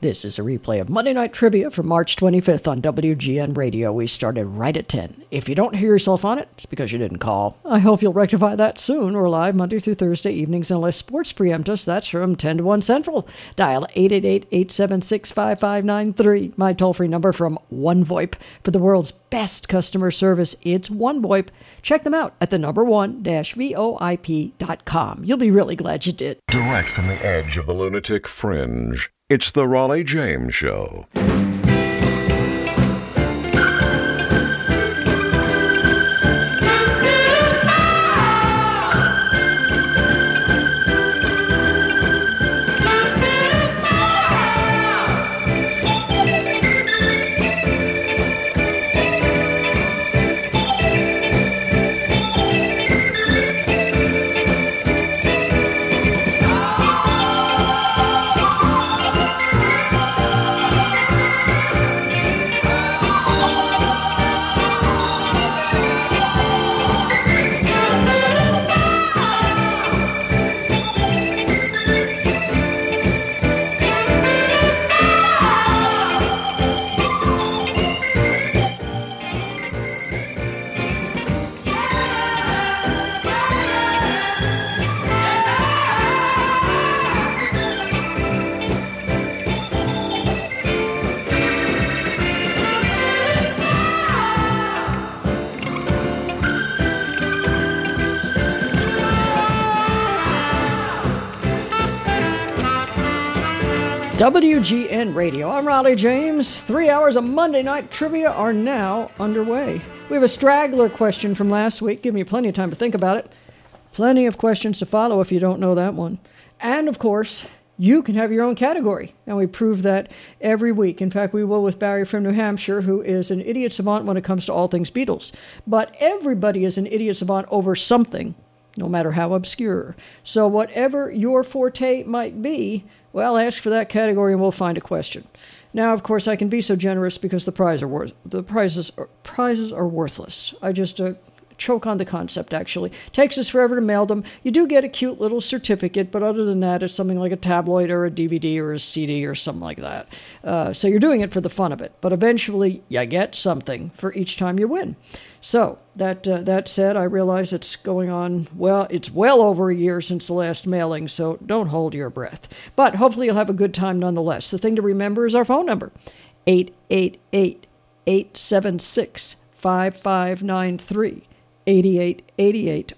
This is a replay of Monday Night Trivia from March 25th on WGN Radio. We started right at 10. If you don't hear yourself on it, it's because you didn't call. I hope you'll rectify that soon. We're live Monday through Thursday evenings unless sports preempt us. That's from 10 to 1 Central. Dial 888-876-5593. My toll-free number from OneVoIP. For the world's best customer service, it's OneVoIP. Check them out at the number one-voip.com. You'll be really glad you did. Direct from the edge of the lunatic fringe, it's the Raleigh James Show. WGN Radio. I'm Raleigh James. 3 hours of Monday Night Trivia are now underway. We have a straggler question from last week. Give me plenty of time to think about it. Plenty of questions to follow if you don't know that one. And, of course, you can have your own category. And we prove that every week. In fact, we will with Barry from New Hampshire, who is an idiot savant when it comes to all things Beatles. But everybody is an idiot savant over something, no matter how obscure. So whatever your forte might be, well, ask for that category and we'll find a question. Now, of course, I can be so generous because the prizes are worthless. I just choke on the concept, actually. Takes us forever to mail them. You do get a cute little certificate, but other than that, it's something like a tabloid or a DVD or a CD or something like that. So you're doing it for the fun of it. But eventually, you get something for each time you win. So, that said, I realize it's going on, well, it's well over a year since the last mailing, so don't hold your breath. But hopefully you'll have a good time nonetheless. The thing to remember is our phone number, 888-876-5593, 8888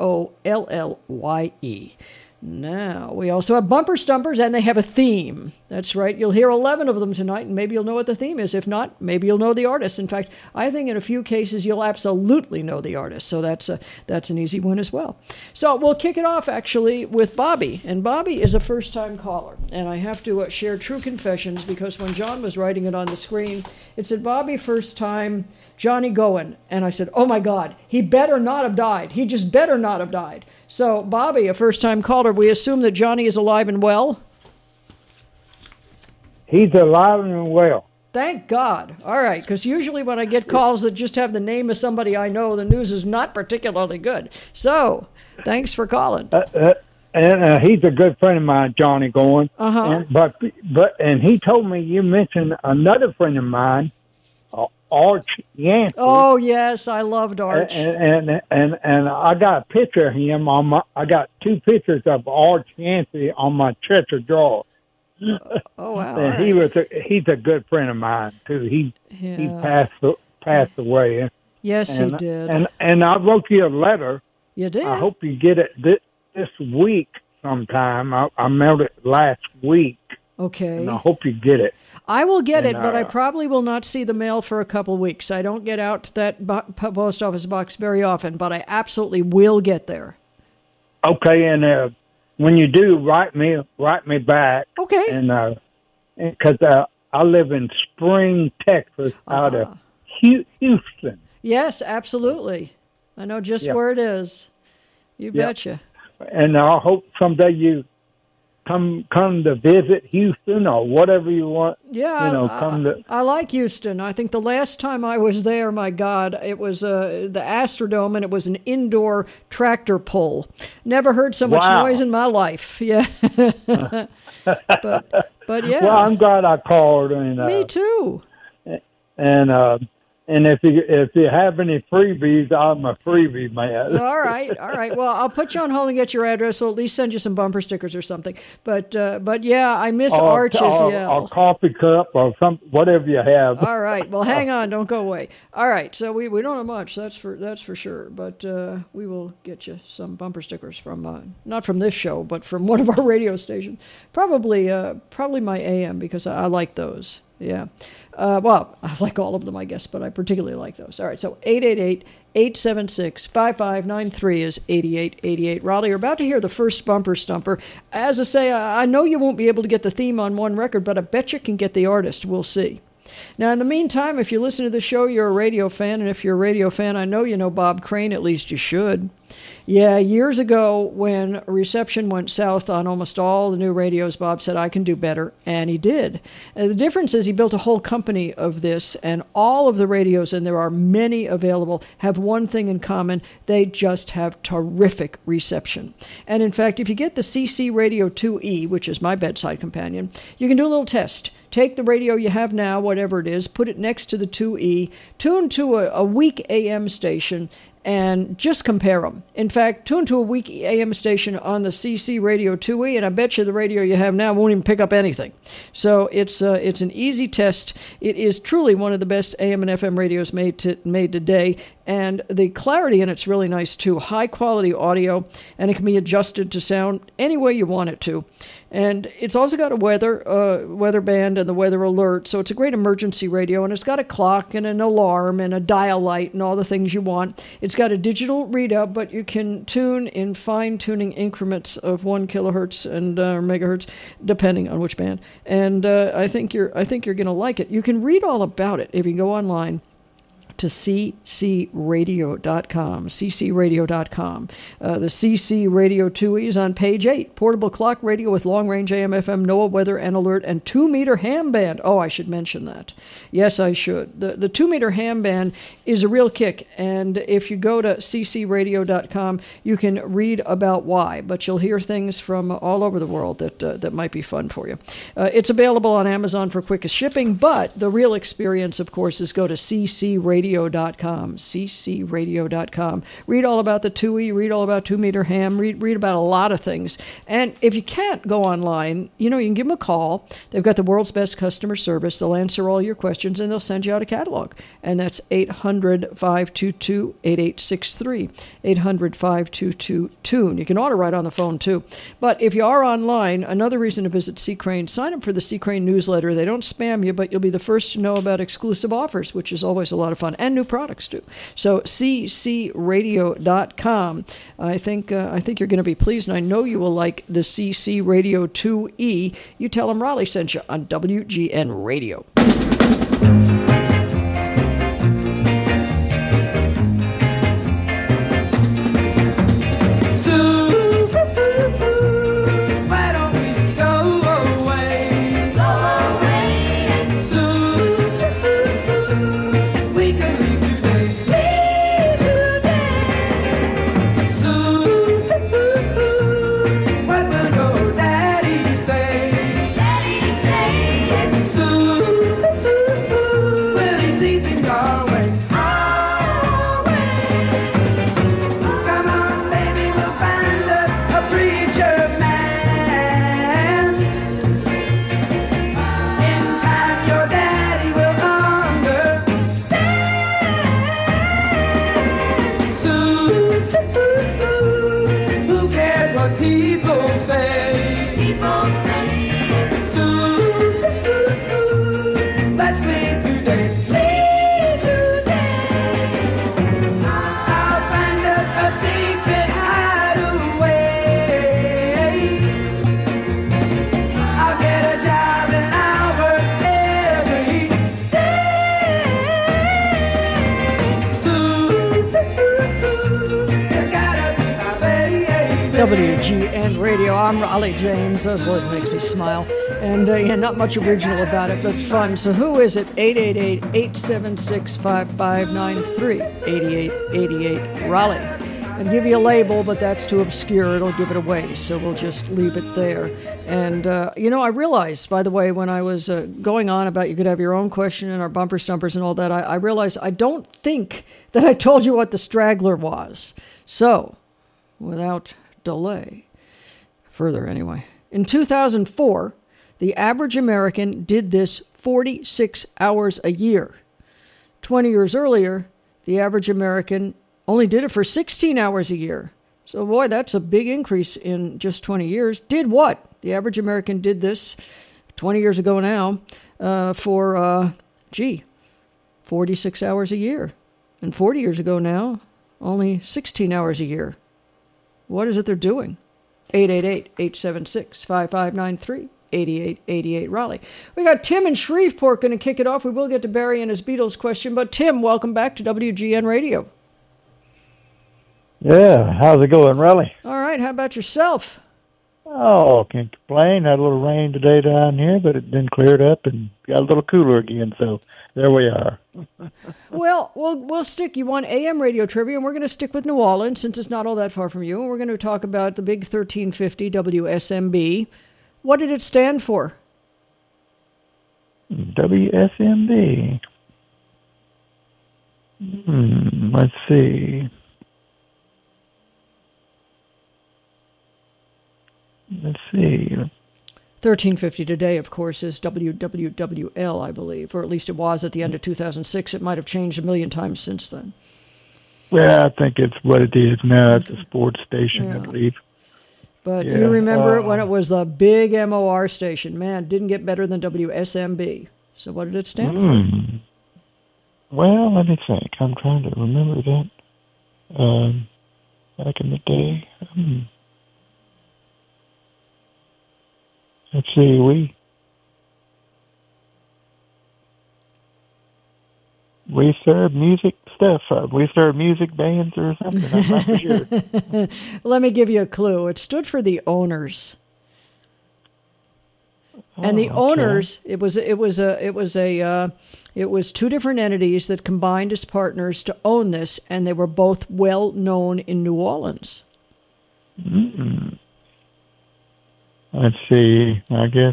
ROLLYE. Now, we also have bumper stumpers, and they have a theme. That's right. You'll hear 11 of them tonight, and maybe you'll know what the theme is. If not, maybe you'll know the artist. In fact, I think in a few cases, you'll absolutely know the artist. So that's an easy one as well. So we'll kick it off, actually, with Bobby. And Bobby is a first-time caller. And I have to share true confessions, because when John was writing it on the screen, it said, Bobby, first time, Johnny Goen. And I said, oh, my God, he better not have died. He just better not have died. So, Bobby, a first-time caller, we assume that Johnny is alive and well? He's alive and well. Thank God. All right, because usually when I get calls that just have the name of somebody I know, the news is not particularly good. So, thanks for calling. And he's a good friend of mine, Johnny Goen. Uh-huh. And he told me you mentioned another friend of mine, Arch Yancey. Oh yes, I loved Arch. And I got a picture of him I got two pictures of Arch Yancey on my chest drawer. Oh wow! And he's a good friend of mine too. He passed away. Yes, he did. And I wrote you a letter. You did. I hope you get it this week sometime. I mailed it last week. Okay. And I hope you get it. I will get it, but I probably will not see the mail for a couple weeks. I don't get out to that post office box very often, but I absolutely will get there. Okay, and when you do, write me back. Okay. And because I live in Spring, Texas, out of Houston. Yes, absolutely. I know just where it is. You betcha. And I hope someday you come to visit Houston or whatever you want. Yeah, I like Houston. I think the last time I was there, my God, it was the Astrodome, and it was an indoor tractor pull. Never heard so much noise in my life. Yeah. But But yeah. Well, I'm glad I called. And me too. And if you have any freebies, I'm a freebie man. All right. Well, I'll put you on hold and get your address. We'll at least send you some bumper stickers or something. But yeah, I miss Arch's yell. A coffee cup or whatever you have. All right. Well, hang on. Don't go away. All right. So we don't have much. That's for sure. But we will get you some bumper stickers from not from this show, but from one of our radio stations. Probably my AM, because I like those. Yeah. Well, I like all of them, I guess, but I particularly like those. All right, so 888-876-5593 is 8888. Raleigh, you're about to hear the first bumper stumper. As I say, I know you won't be able to get the theme on one record, but I bet you can get the artist. We'll see. Now, in the meantime, if you listen to the show, you're a radio fan, and if you're a radio fan, I know you know Bob Crane, at least you should. Yeah, years ago, when reception went south on almost all the new radios, Bob said, I can do better, and he did. And the difference is he built a whole company of this, and all of the radios, and there are many available, have one thing in common. They just have terrific reception. And in fact, if you get the CC Radio 2E, which is my bedside companion, you can do a little test. Take the radio you have now, whatever it is, put it next to the 2E, tune to a weak AM station, and just compare them. In fact, tune to a weak AM station on the CC Radio 2E, and I bet you the radio you have now won't even pick up anything. So it's an easy test. It is truly one of the best AM and FM radios made today, and the clarity in it's really nice too. High quality audio, and it can be adjusted to sound any way you want it to. And it's also got a weather band and the weather alert, so it's a great emergency radio, and it's got a clock and an alarm and a dial light and all the things you want. It's got a digital readout, but you can tune in fine-tuning increments of 1 kilohertz and megahertz, depending on which band. And I think you're going to like it. You can read all about it if you go online to ccradio.com, ccradio.com. The CC Radio 2E is on page 8. Portable clock radio with long-range AM, FM, NOAA weather and alert, and 2-meter ham band. Oh, I should mention that. Yes, I should. The 2-meter ham band is a real kick, and if you go to ccradio.com, you can read about why, but you'll hear things from all over the world that might be fun for you. It's available on Amazon for quickest shipping, but the real experience, of course, is go to ccradio.com, ccradio.com. Read all about the 2E, read all about 2-meter ham, read about a lot of things. And if you can't go online, you can give them a call. They've got the world's best customer service. They'll answer all your questions, and they'll send you out a catalog. And that's 800-522-8863, 800-522-TUNE. You can order right on the phone, too. But if you are online, another reason to visit C. Crane, sign up for the C. Crane newsletter. They don't spam you, but you'll be the first to know about exclusive offers, which is always a lot of fun. And new products too. So ccradio.com. I think you're going to be pleased, and I know you will like the CC Radio 2E. You tell them Raleigh sent you on WGN Radio. WGN Radio. I'm Raleigh James. Those words makes me smile. And not much original about it, but fun. So who is it? 888-876-5593. 8888 Raleigh. I'd give you a label, but that's too obscure. It'll give it away, so we'll just leave it there. And, I realized, by the way, when I was going on about you could have your own question and our bumper stumpers and all that, I realized I don't think that I told you what the straggler was. So, without delay, further anyway, in 2004, the average American did this 46 hours a year. 20 years earlier, the average American only did it for 16 hours a year. So, boy, that's a big increase in just 20 years. Did what? The average American did this 20 years ago now for 46 hours a year. And 40 years ago now, only 16 hours a year. What is it they're doing? 888-876-5593. 8888 Raleigh. We got Tim in Shreveport going to kick it off. We will get to Barry and his Beatles question, but Tim, welcome back to WGN Radio. Yeah, how's it going, Raleigh? All right, how about yourself? Oh, can't complain. Had a little rain today down here, but it then cleared up and got a little cooler again, so there we are. Well, we'll stick. You want AM radio trivia, and we're going to stick with New Orleans since it's not all that far from you, and we're going to talk about the big 1350 WSMB. What did it stand for? WSMB. Let's see. Let's see. 1350 today, of course, is WWWL, I believe, or at least it was at the end of 2006. It might have changed a million times since then. Well, I think it's what it is now. It's a sports station, I believe. But you remember it when it was the big MOR station. Man, didn't get better than WSMB. So what did it stand for? Well, let me think. I'm trying to remember that. Back in the day. Let's see, we serve music stuff. We serve music bands or something. I'm not for sure. Let me give you a clue. It stood for the owners. And the owners, it was two different entities that combined as partners to own this, and they were both well known in New Orleans. Let's see. I guess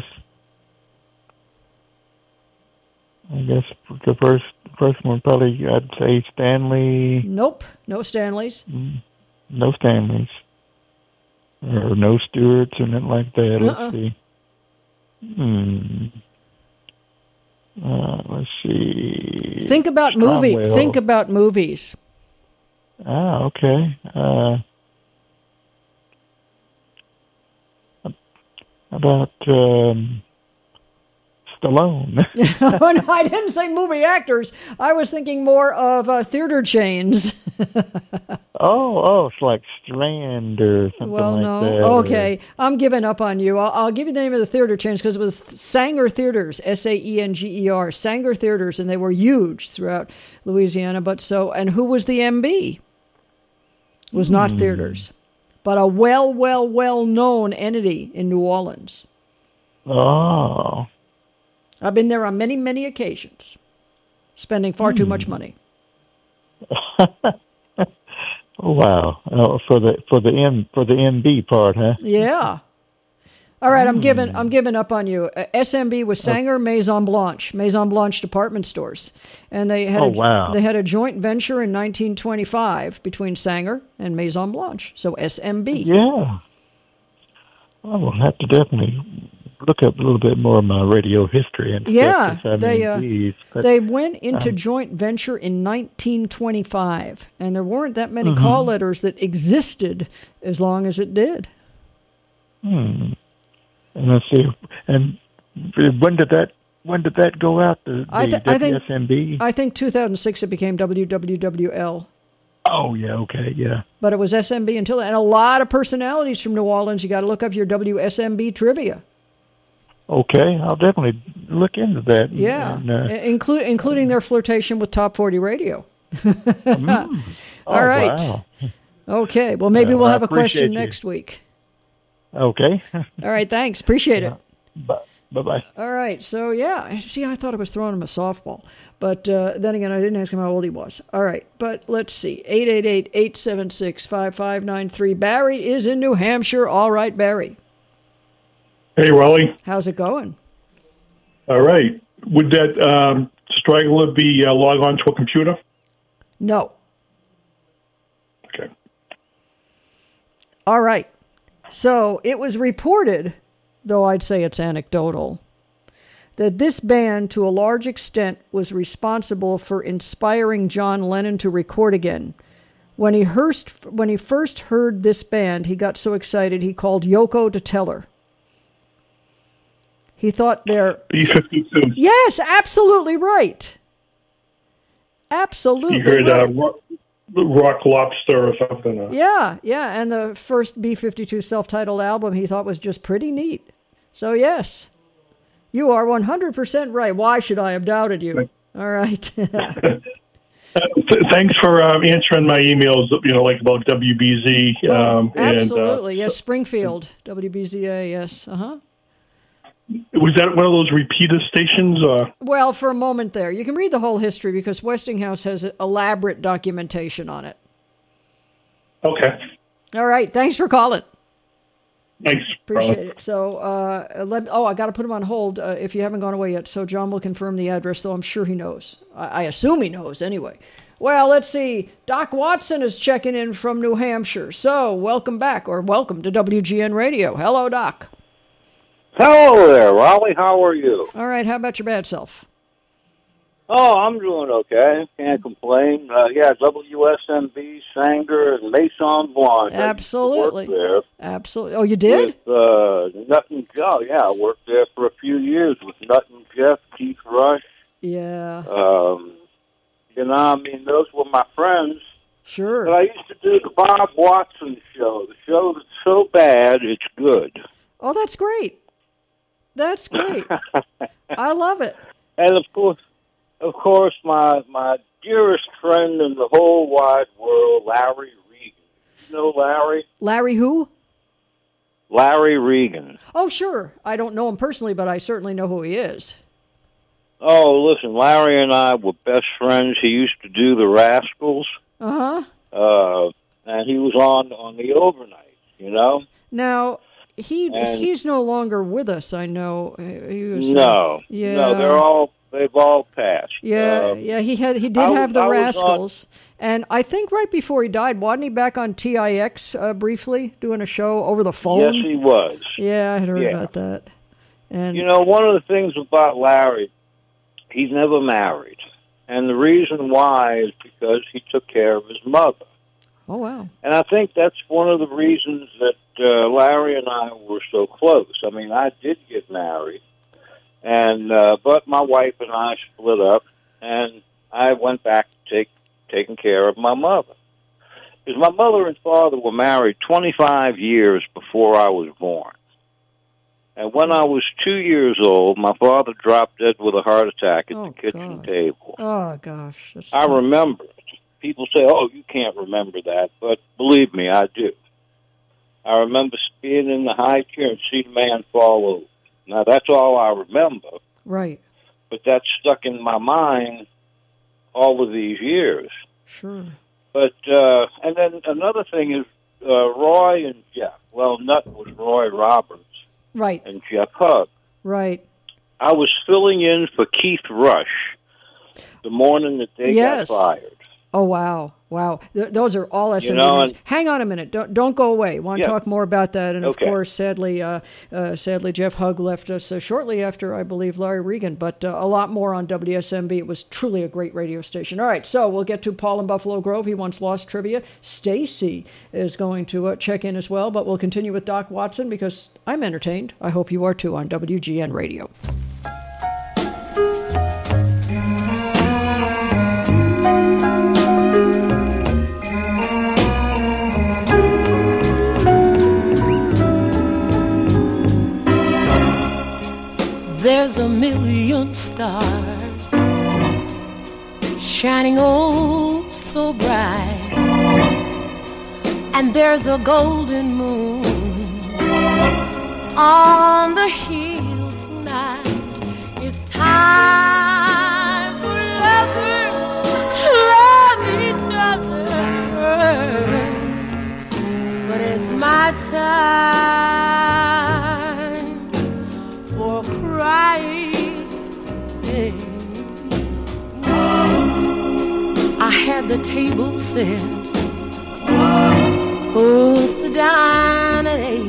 the first one probably I'd say Stanley. Nope, no Stanleys. No Stanleys. Or no Stewarts or nothing like that. Let's see. Let's see. Think about movies. Think about movies. Okay. About Stallone. Oh, no, I didn't say movie actors. I was thinking more of theater chains. It's like Strand or something like that. Okay, I'm giving up on you. I'll give you the name of the theater chains because it was Sanger Theaters, Sanger, Sanger Theaters, and they were huge throughout Louisiana. And who was the MB? It was not theaters, but a well-known entity in New Orleans. Oh. I've been there on many, many occasions, spending far too much money. Oh, wow! For the MB part, huh? Yeah. All right, I'm giving up on you. SMB was Sanger Maison Blanche department stores, and they had they had a joint venture in 1925 between Sanger and Maison Blanche. So SMB. Yeah. I will have to definitely look up a little bit more of my radio history and stuff. They went into joint venture in 1925, and there weren't that many call letters that existed as long as it did. And let's see, and when did that go out? The WSMB? I think 2006 it became WWWL. Oh, yeah, okay, yeah. But it was SMB until then. And a lot of personalities from New Orleans. You got to look up your WSMB trivia. Okay, I'll definitely look into that. Yeah, including their flirtation with Top 40 Radio. All right. Wow. Okay, well, maybe we'll have a question next week. Okay. All right, thanks. Appreciate it. Bye-bye. All right. So, yeah. See, I thought I was throwing him a softball. But then again, I didn't ask him how old he was. All right. But let's see. 888-876-5593. Barry is in New Hampshire. All right, Barry. Hey, Raleigh. How's it going? All right. Would that straggler be logged onto a computer? No. Okay. All right. So it was reported, though I'd say it's anecdotal, that this band, to a large extent, was responsible for inspiring John Lennon to record again. When he first heard this band, he got so excited he called Yoko to tell her. He thought they're... B-52. Yes, absolutely right. Absolutely You heard right. Rock Lobster or something. Yeah, and the first B-52 self-titled album he thought was just pretty neat. So, yes, you are 100% right. Why should I have doubted you? All right. Thanks for answering my emails, like about WBZ. Absolutely. Yes, Springfield, WBZA, yes. Uh-huh. Was that one of those repeater stations? Well, for a moment there. You can read the whole history because Westinghouse has elaborate documentation on it. Okay. All right. Thanks for calling. Thanks. Appreciate it. So, I got to put him on hold if you haven't gone away yet. So John will confirm the address, though I'm sure he knows. I assume he knows anyway. Well, let's see. Doc Watson is checking in from New Hampshire. So, welcome back, or welcome to WGN Radio. Hello, Doc. Hello there, Raleigh. How are you? All right. How about your bad self? Oh, I'm doing okay. Can't complain. WSMB, Sanger, and Maison Blanc. Absolutely. There Absolutely. Oh, you did? With Nut and Jeff. Yeah, I worked there for a few years with Nut and Jeff, Keith Rush. Yeah. Those were my friends. Sure. But I used to do the Bob Watson show. The show that's so bad, it's good. Oh, that's great. That's great. I love it. And of course, my dearest friend in the whole wide world, Larry Regan. You know Larry? Larry who? Larry Regan. Oh, sure. I don't know him personally, but I certainly know who he is. Oh, listen, Larry and I were best friends. He used to do the Rascals. Uh-huh. And he was on the overnight, Now, he's no longer with us, I know. He was, no, yeah. they've all passed. Yeah, he did have the Rascals. And I think right before he died, wasn't he back on TIX briefly, doing a show over the phone? Yes, he was. Yeah, I had heard about that. And one of the things about Larry, he's never married. And the reason why is because he took care of his mother. Oh, wow. And I think that's one of the reasons that Larry and I were so close. I mean, I did get married, and but my wife and I split up, and I went back to taking care of my mother. Because my mother and father were married 25 years before I was born. And when I was 2 years old, my father dropped dead with a heart attack at the kitchen table. Oh, gosh. I remember it. People say, oh, you can't remember that. But believe me, I do. I remember being in the high chair and seeing the man fall over. Now, that's all I remember. Right. But that's stuck in my mind all of these years. Sure. But, and then another thing is Roy and Jeff. Well, Nut was Roy Roberts. Right. And Jeff Hugg. Right. I was filling in for Keith Rush the morning that they got fired. Oh, wow. Wow. Those are all SMU. Hang on a minute. Don't go away. Want to talk more about that. And, of course, sadly, Jeff Hugg left us shortly after, I believe, Larry Regan. But a lot more on WSMB. It was truly a great radio station. All right, so we'll get to Paul in Buffalo Grove. He wants Lost Trivia. Stacy is going to check in as well. But we'll continue with Doc Watson because I'm entertained. I hope you are, too, on WGN Radio. There's a million stars shining oh so bright, and there's a golden moon on the hill tonight. time for lovers to love each other, but it's my time for crying. I had the table set, supposed to dine at 8.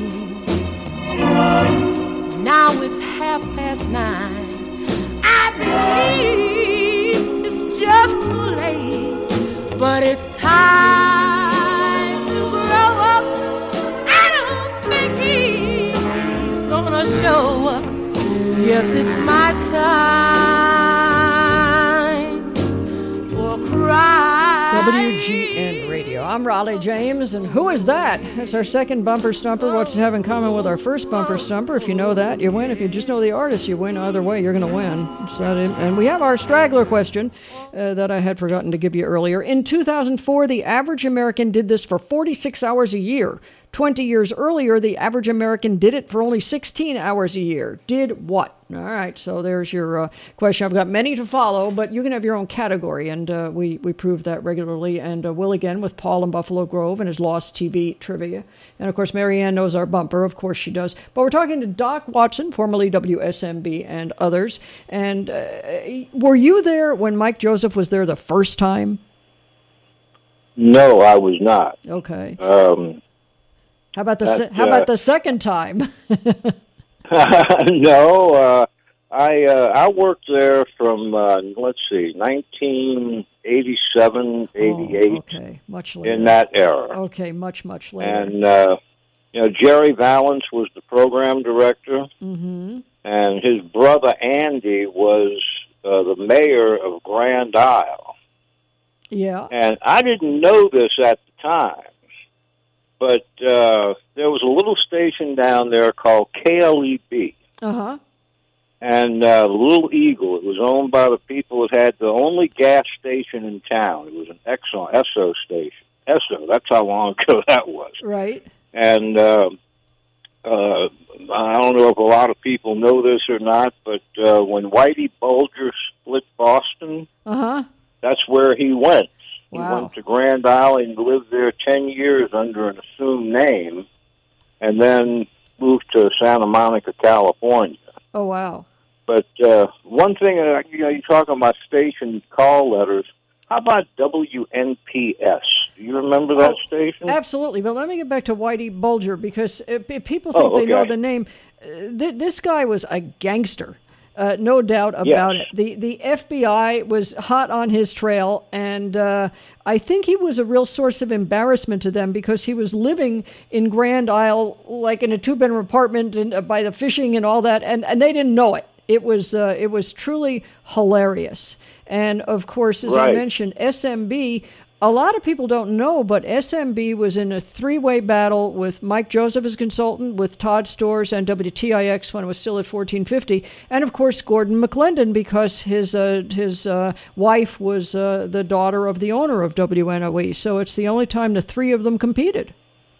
Now it's 9:30. I believe it's just too late, but it's time to grow up. I don't think he's gonna show up. Yes, it's my time for crying. WGN Radio. I'm Raleigh James, and who is that? That's our second bumper stumper. What's it have in common with our first bumper stumper? If you know that, you win. If you just know the artist, you win. Either way, you're going to win. And we have our straggler question that I had forgotten to give you earlier. In 2004, the average American did this for 46 hours a year. 20 years earlier, the average American did it for only 16 hours a year. Did what? All right, so there's your question. I've got many to follow, but you can have your own category, and we prove that regularly. And Will again with Paul in Buffalo Grove and his Lost TV trivia. And, of course, Marianne knows our bumper. Of course she does. But we're talking to Doc Watson, formerly WSMB, and others. And were you there when Mike Joseph was there the first time? No, I was not. Okay. How about the second time? No, I worked there from 1987, 88. Okay, much later. In that era. Okay, much later. And Jerry Valance was the program director, and his brother Andy was the mayor of Grand Isle. Yeah. And I didn't know this at the time. But there was a little station down there called KLEB. Uh-huh. And Little Eagle, it was owned by the people that had the only gas station in town. It was an Exxon, Esso station. Esso, that's how long ago that was. Right. And I don't know if a lot of people know this or not, but when Whitey Bulger split Boston, that's where he went. He went to Grand Isle and lived there 10 years under an assumed name, and then moved to Santa Monica, California. Oh, wow. But one thing, you're talking about station call letters. How about WNPS? Do you remember that station? Absolutely. But let me get back to Whitey Bulger, because people think they know the name. This guy was a gangster. No doubt about it. The FBI was hot on his trail, and I think he was a real source of embarrassment to them because he was living in Grand Isle, like in a two-bedroom apartment and, by the fishing and all that, and they didn't know it. It was truly hilarious. And, of course, as I mentioned, SMB, a lot of people don't know, but SMB was in a three-way battle with Mike Joseph as consultant, with Todd Storrs and WTIX when it was still at 1450, and of course Gordon McClendon, because his wife was the daughter of the owner of WNOE. So it's the only time the three of them competed.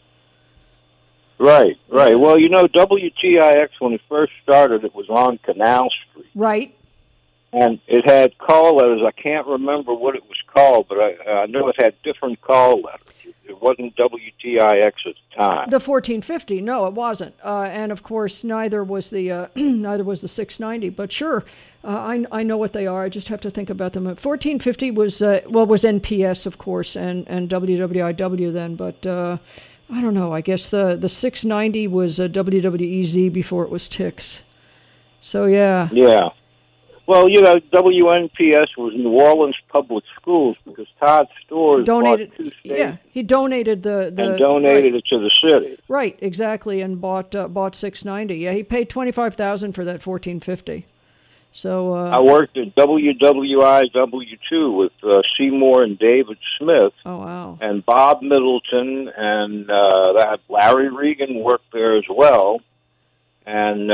Right. Well, WTIX, when it first started, it was on Canal Street. Right. And it had call letters. I can't remember what it was called, but I know it had different call letters. It wasn't WTIX at the time. The 1450, no, it wasn't. And of course, neither was the 690. But sure, I know what they are. I just have to think about them. 1450 was NPS, of course, and WWIW then. But I don't know. I guess the 690 was WWEZ before it was TIX. So yeah. Yeah. Well, WNPS was New Orleans Public Schools because Todd Storrs donated. Bought two stations. Yeah, he donated and donated it to the city. Right, exactly, and bought 690. Yeah, he paid $25,000 for that 1450. So I worked at WWIW2 with Seymour and David Smith. Oh wow! And Bob Middleton and that Larry Regan worked there as well, and.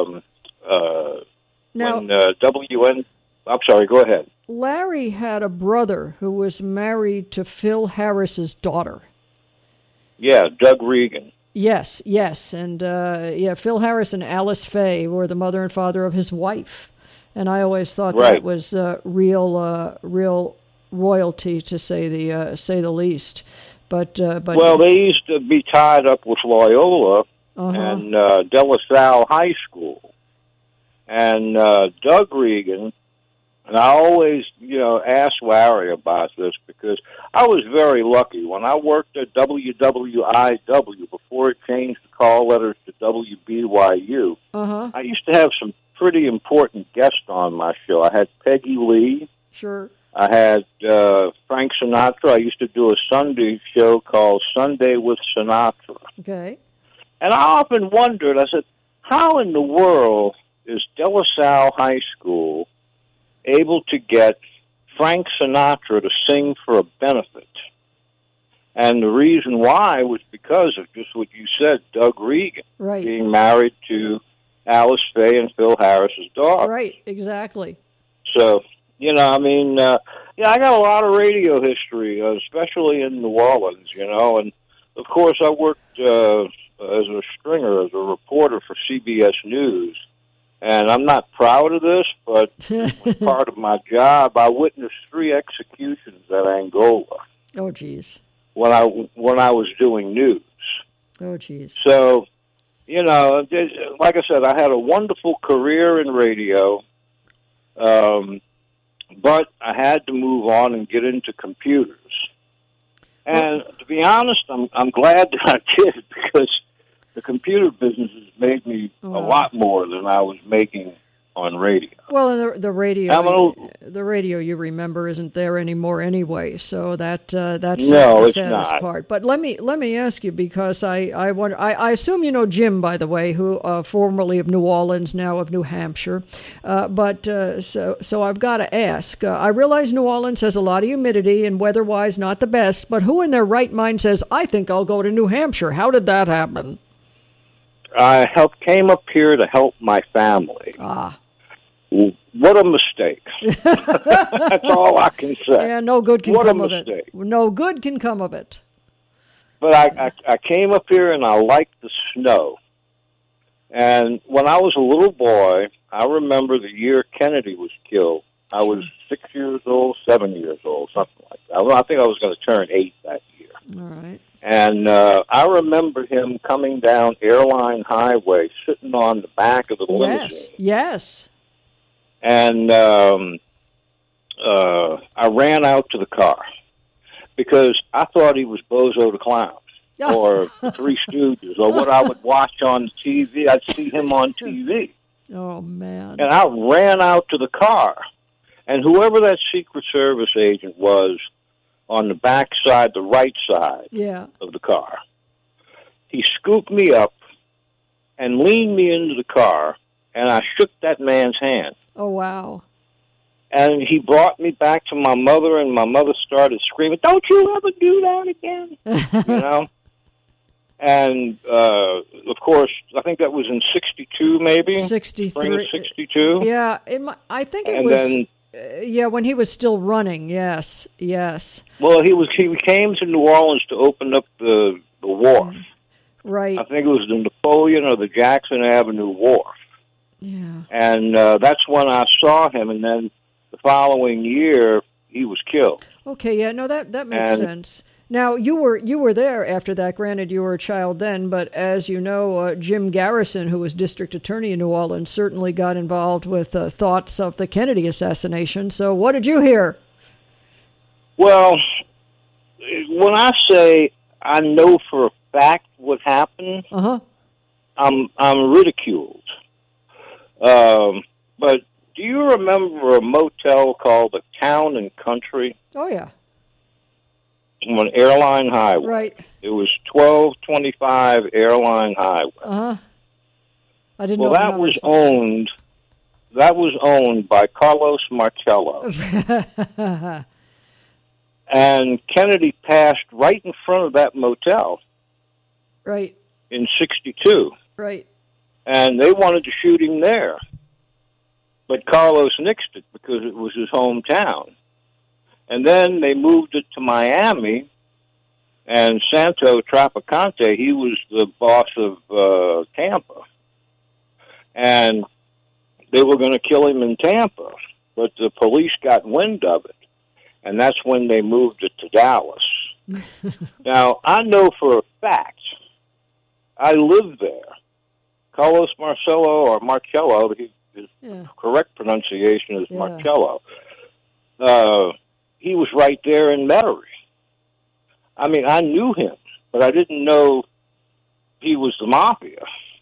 Now, I'm sorry, go ahead. Larry had a brother who was married to Phil Harris's daughter. Yeah, Doug Regan. Yes. And Phil Harris and Alice Faye were the mother and father of his wife. And I always thought Right. that was real royalty, to say the least. But Well, they used to be tied up with Loyola and De La Salle High School. And Doug Regan, and I always, ask Larry about this because I was very lucky. When I worked at WWIW, before it changed the call letters to WBYU, I used to have some pretty important guests on my show. I had Peggy Lee. Sure. I had Frank Sinatra. I used to do a Sunday show called Sunday with Sinatra. Okay. And I often wondered, I said, how in the world is De La Salle High School able to get Frank Sinatra to sing for a benefit? And the reason why was because of just what you said, Doug Regan, right, being married to Alice Faye and Phil Harris's daughter. Right, exactly. So, I got a lot of radio history, especially in New Orleans, and of course I worked as a stringer, as a reporter for CBS News. And I'm not proud of this, but it was part of my job. I witnessed 3 executions at Angola. Oh, geez. When I was doing news. Oh, geez. So, like I said, I had a wonderful career in radio, but I had to move on and get into computers. And to be honest, I'm glad that I did, because the computer business has made me a lot more than I was making on radio. Well, and the radio you remember isn't there anymore anyway. So that's the saddest part. But let me ask you, because I wonder. I assume you know Jim, by the way, who formerly of New Orleans, now of New Hampshire. So I've got to ask. I realize New Orleans has a lot of humidity and weather-wise not the best. But who in their right mind says, I think I'll go to New Hampshire? How did that happen? I came up here to help my family. What a mistake. That's all I can say. Yeah, no good can come of it. No good can come of it. But I came up here and I liked the snow. And when I was a little boy, I remember the year Kennedy was killed. I was 6 years old, 7 years old, something like that. I think I was going to turn 8 that year. All right. And I remember him coming down Airline Highway, sitting on the back of the limousine. Yes. And I ran out to the car because I thought he was Bozo the Clown or the Three Stooges or what I would watch on TV. I'd see him on TV. Oh, man. And I ran out to the car. And whoever that Secret Service agent was on the back side, the right side of the car, he scooped me up and leaned me into the car, and I shook that man's hand. Oh, wow. And he brought me back to my mother, and my mother started screaming, "Don't you ever do that again?" And, of course, I think that was in 62, maybe? 63. Spring of 62. Yeah, I think it was... Then, when he was still running, yes. Well, he came to New Orleans to open up the wharf. Right. I think it was the Napoleon or the Jackson Avenue Wharf. Yeah. And that's when I saw him, and then the following year he was killed. Okay, yeah, no, that makes sense. Now, you were there after that. Granted, you were a child then, but as you know, Jim Garrison, who was district attorney in New Orleans, certainly got involved with thoughts of the Kennedy assassination. So what did you hear? Well, when I say I know for a fact what happened, I'm ridiculed. But do you remember a motel called the Town and Country? Oh, yeah. On Airline Highway. Right. It was 1225 Airline Highway. I didn't know that was owned. That was owned by Carlos Marcello. And Kennedy passed right in front of that motel. Right. In 62. Right. And they wanted to shoot him there. But Carlos nixed it because it was his hometown. And then they moved it to Miami, and Santo Trapacante, he was the boss of Tampa. And they were going to kill him in Tampa, but the police got wind of it, and that's when they moved it to Dallas. Now, I know for a fact, I lived there. Carlos Marcello, or Marcello, his correct pronunciation is Marcello. He was right there in Metairie. I mean, I knew him, but I didn't know he was the mafia.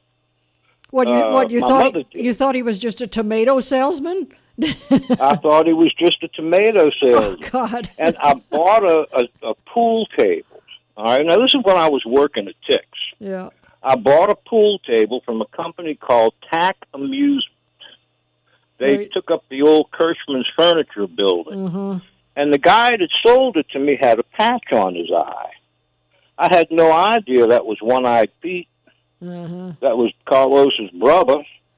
You thought? You thought he was just a tomato salesman? I thought he was just a tomato salesman. Oh, God. And I bought a pool table. All right. Now, this is when I was working at Tix. Yeah. I bought a pool table from a company called Tack Amusement. They took up the old Kirschman's Furniture building. Mm-hmm. And the guy that sold it to me had a patch on his eye. I had no idea that was One-Eyed Pete. Mm-hmm. That was Carlos's brother.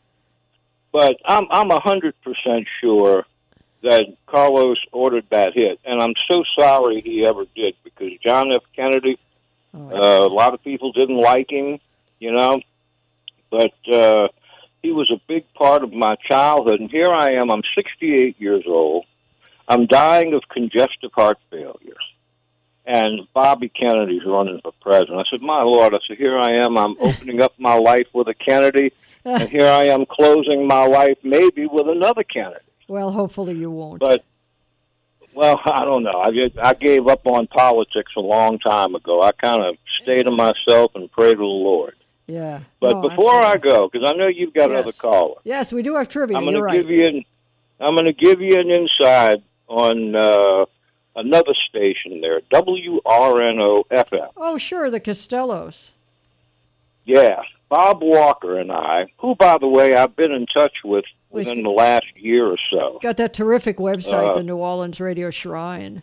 But I'm 100% sure that Carlos ordered that hit. And I'm so sorry he ever did, because John F. Kennedy, a lot of people didn't like him, you know. But he was a big part of my childhood. And here I am, I'm 68 years old. I'm dying of congestive heart failure. And Bobby Kennedy's running for president. I said, my Lord, here I am. I'm opening up my life with a Kennedy. And here I am closing my life maybe with another Kennedy. Well, hopefully you won't. But, well, I don't know. I gave up on politics a long time ago. I kind of stay to myself and pray to the Lord. Yeah. But before I go, because I know you've got another caller. Yes, we do have trivia. I'm going You're to give you an inside on another station there, WRNO-FM. Oh, sure, the Costellos. Yeah. Bob Walker and I, who, by the way, I've been in touch with within the last year or so. Got that terrific website, the New Orleans Radio Shrine.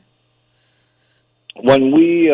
When we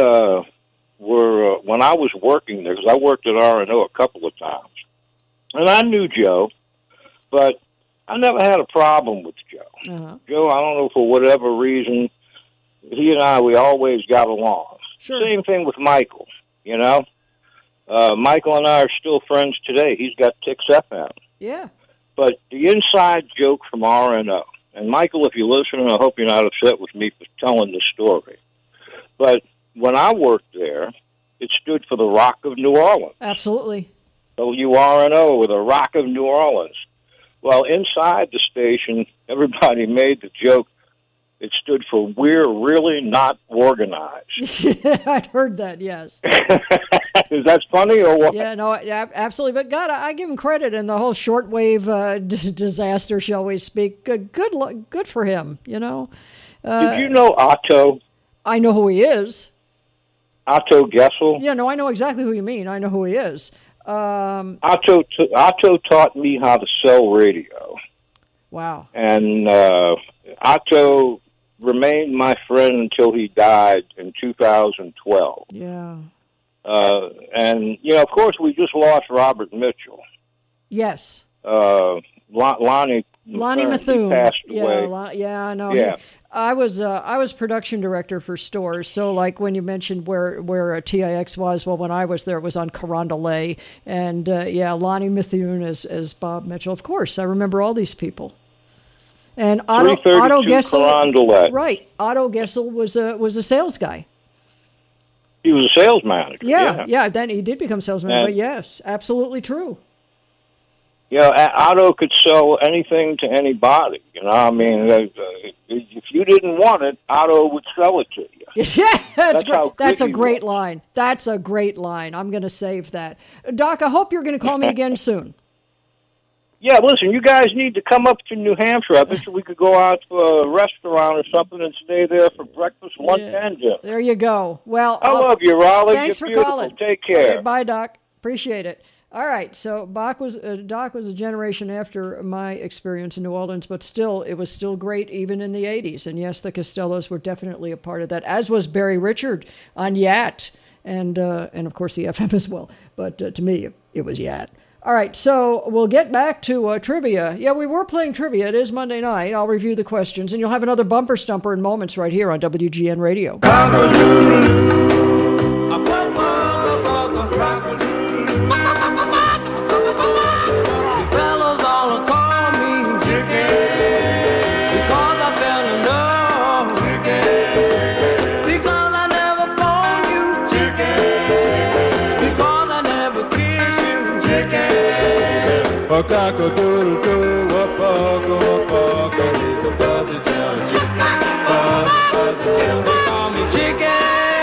when I was working there, because I worked at RNO a couple of times, and I knew Joe, but I never had a problem with Joe. Uh-huh. Joe, I don't know, for whatever reason, he and I, we always got along. Sure. Same thing with Michael, you know. Michael and I are still friends today. He's got Tix FM. Yeah. But the inside joke from RNO, and Michael, if you're listening, I hope you're not upset with me for telling this story. But when I worked there, it stood for the Rock of New Orleans. Absolutely. WRNO, with the Rock of New Orleans. Well, inside the station, everybody made the joke. It stood for We're Really Not Organized. Yeah, I'd heard that, yes. Is that funny or what? Yeah, no, absolutely. But God, I give him credit in the whole shortwave disaster, shall we speak. Good for him, you know. Did you know Otto? I know who he is. Otto Gessel? Yeah, no, I know exactly who you mean. I know who he is. Otto taught me how to sell radio. Wow. And Otto remained my friend until he died in 2012. Yeah. And, you know, of course, we just lost Robert Mitchell. Yes. Lonnie Methune passed away. Yeah, I know. Yeah. I was production director for Stores, so like when you mentioned where TIX was, well, when I was there, it was on Carondelet, and Lonnie Methune as Bob Mitchell. Of course, I remember all these people. And Otto Gessel, Carondelet. right? Otto Gessel was a sales guy. He was a sales manager. Yeah. Then he did become salesman, but yes, absolutely true. Yeah, Otto could sell anything to anybody. You know, I mean, if you didn't want it, Otto would sell it to you. Yeah, that's great. That's a he great was. line. That's a great line. I'm going to save that. Doc, I hope you're going to call me again soon. Yeah, listen, you guys need to come up to New Hampshire. I bet we could go out to a restaurant or something and stay there for breakfast, lunch, and dinner. There you go. Well, I love you, Raleigh. Thanks You're for beautiful. calling. Take care. Okay, bye, Doc. Appreciate it. All right, so Doc was a generation after my experience in New Orleans, but still, it was still great even in the 80s. And yes, the Costellos were definitely a part of that, as was Barry Richard on Yat, and of course the FM as well. But to me, it was Yat. All right, so we'll get back to trivia. Yeah, we were playing trivia. It is Monday night. I'll review the questions, and you'll have another bumper stumper in moments right here on WGN Radio. Fellas all call me Cock-a-doodle-doo, whoop-a-go-whoop-a-go, he's a fuzzy tail chicken. Fuzzy tail, they call me chicken.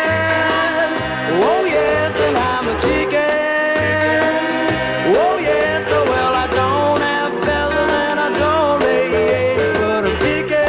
Oh yes, and I'm a chicken. Oh yes, well I don't have feathers and I don't lay eggs, but I'm chicken.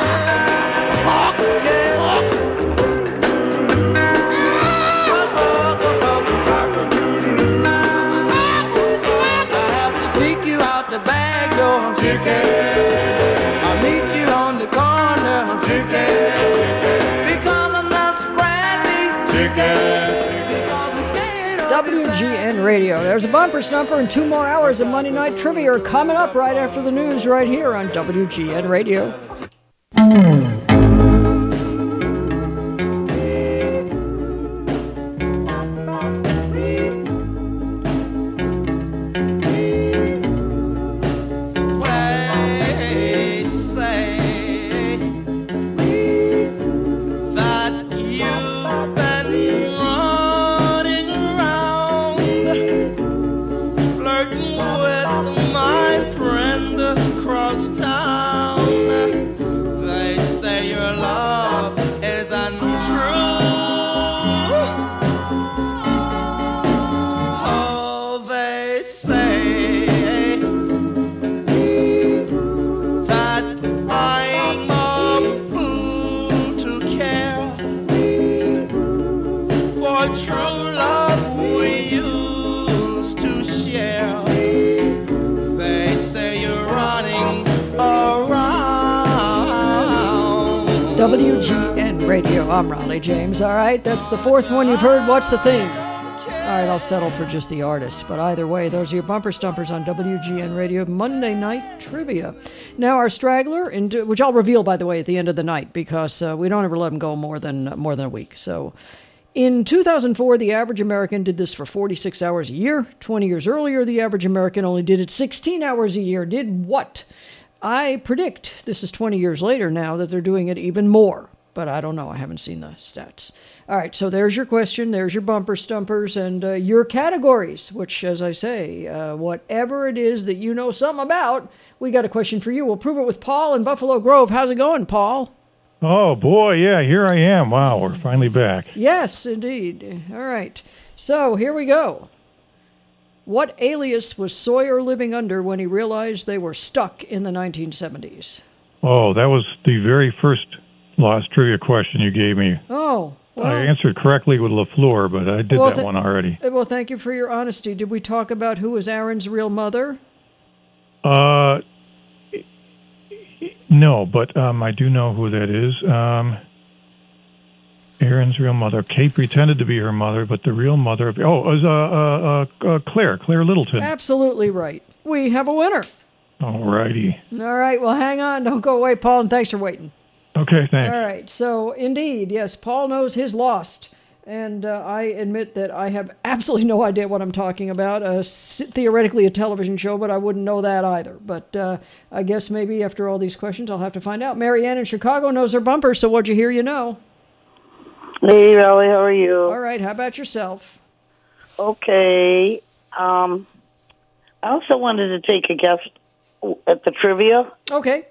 The back door, I'm chicken. I'll meet you on the corner, I'm chicken. Because I'm not scrappy, chicken. Because I'm scared of WGN Radio. There's a bumper stumper and 2 more hours of Monday Night Trivia are coming up right after the news right here on WGN Radio. WGN Radio. I'm Raleigh James. All right, that's the fourth one you've heard. What's the theme? All right, I'll settle for just the artist. But either way, those are your bumper stumpers on WGN Radio Monday Night Trivia. Now, our straggler, which I'll reveal, by the way, at the end of the night, because we don't ever let them go more than a week. So, in 2004, the average American did this for 46 hours a year. 20 years earlier, the average American only did it 16 hours a year. Did what? I predict, this is 20 years later now, that they're doing it even more. But I don't know. I haven't seen the stats. All right, so there's your question. There's your bumper stumpers and your categories, which, as I say, whatever it is that you know something about, we got a question for you. We'll prove it with Paul in Buffalo Grove. How's it going, Paul? Oh, boy, yeah, here I am. Wow, we're finally back. Yes, indeed. All right. So here we go. What alias was Sawyer living under when he realized they were stuck in the 1970s? Oh, that was the very first Lost trivia question you gave me. Oh, well. I answered correctly with LaFleur, but I did that one already. Well, thank you for your honesty. Did we talk about who was Aaron's real mother? No, but I do know who that is. Aaron's real mother. Kate pretended to be her mother, but the real mother it was Claire Littleton. Absolutely right. We have a winner. All righty. All right, well, hang on. Don't go away, Paul, and thanks for waiting. Okay, thanks. All right, so indeed, yes, Paul knows his Lost, and I admit that I have absolutely no idea what I'm talking about. Theoretically a television show, but I wouldn't know that either. But I guess maybe after all these questions, I'll have to find out. Marianne in Chicago knows her bumper, so what'd you hear you know? Hey, Raleigh, how are you? All right, how about yourself? Okay. I also wanted to take a guess at the trivia. Okay.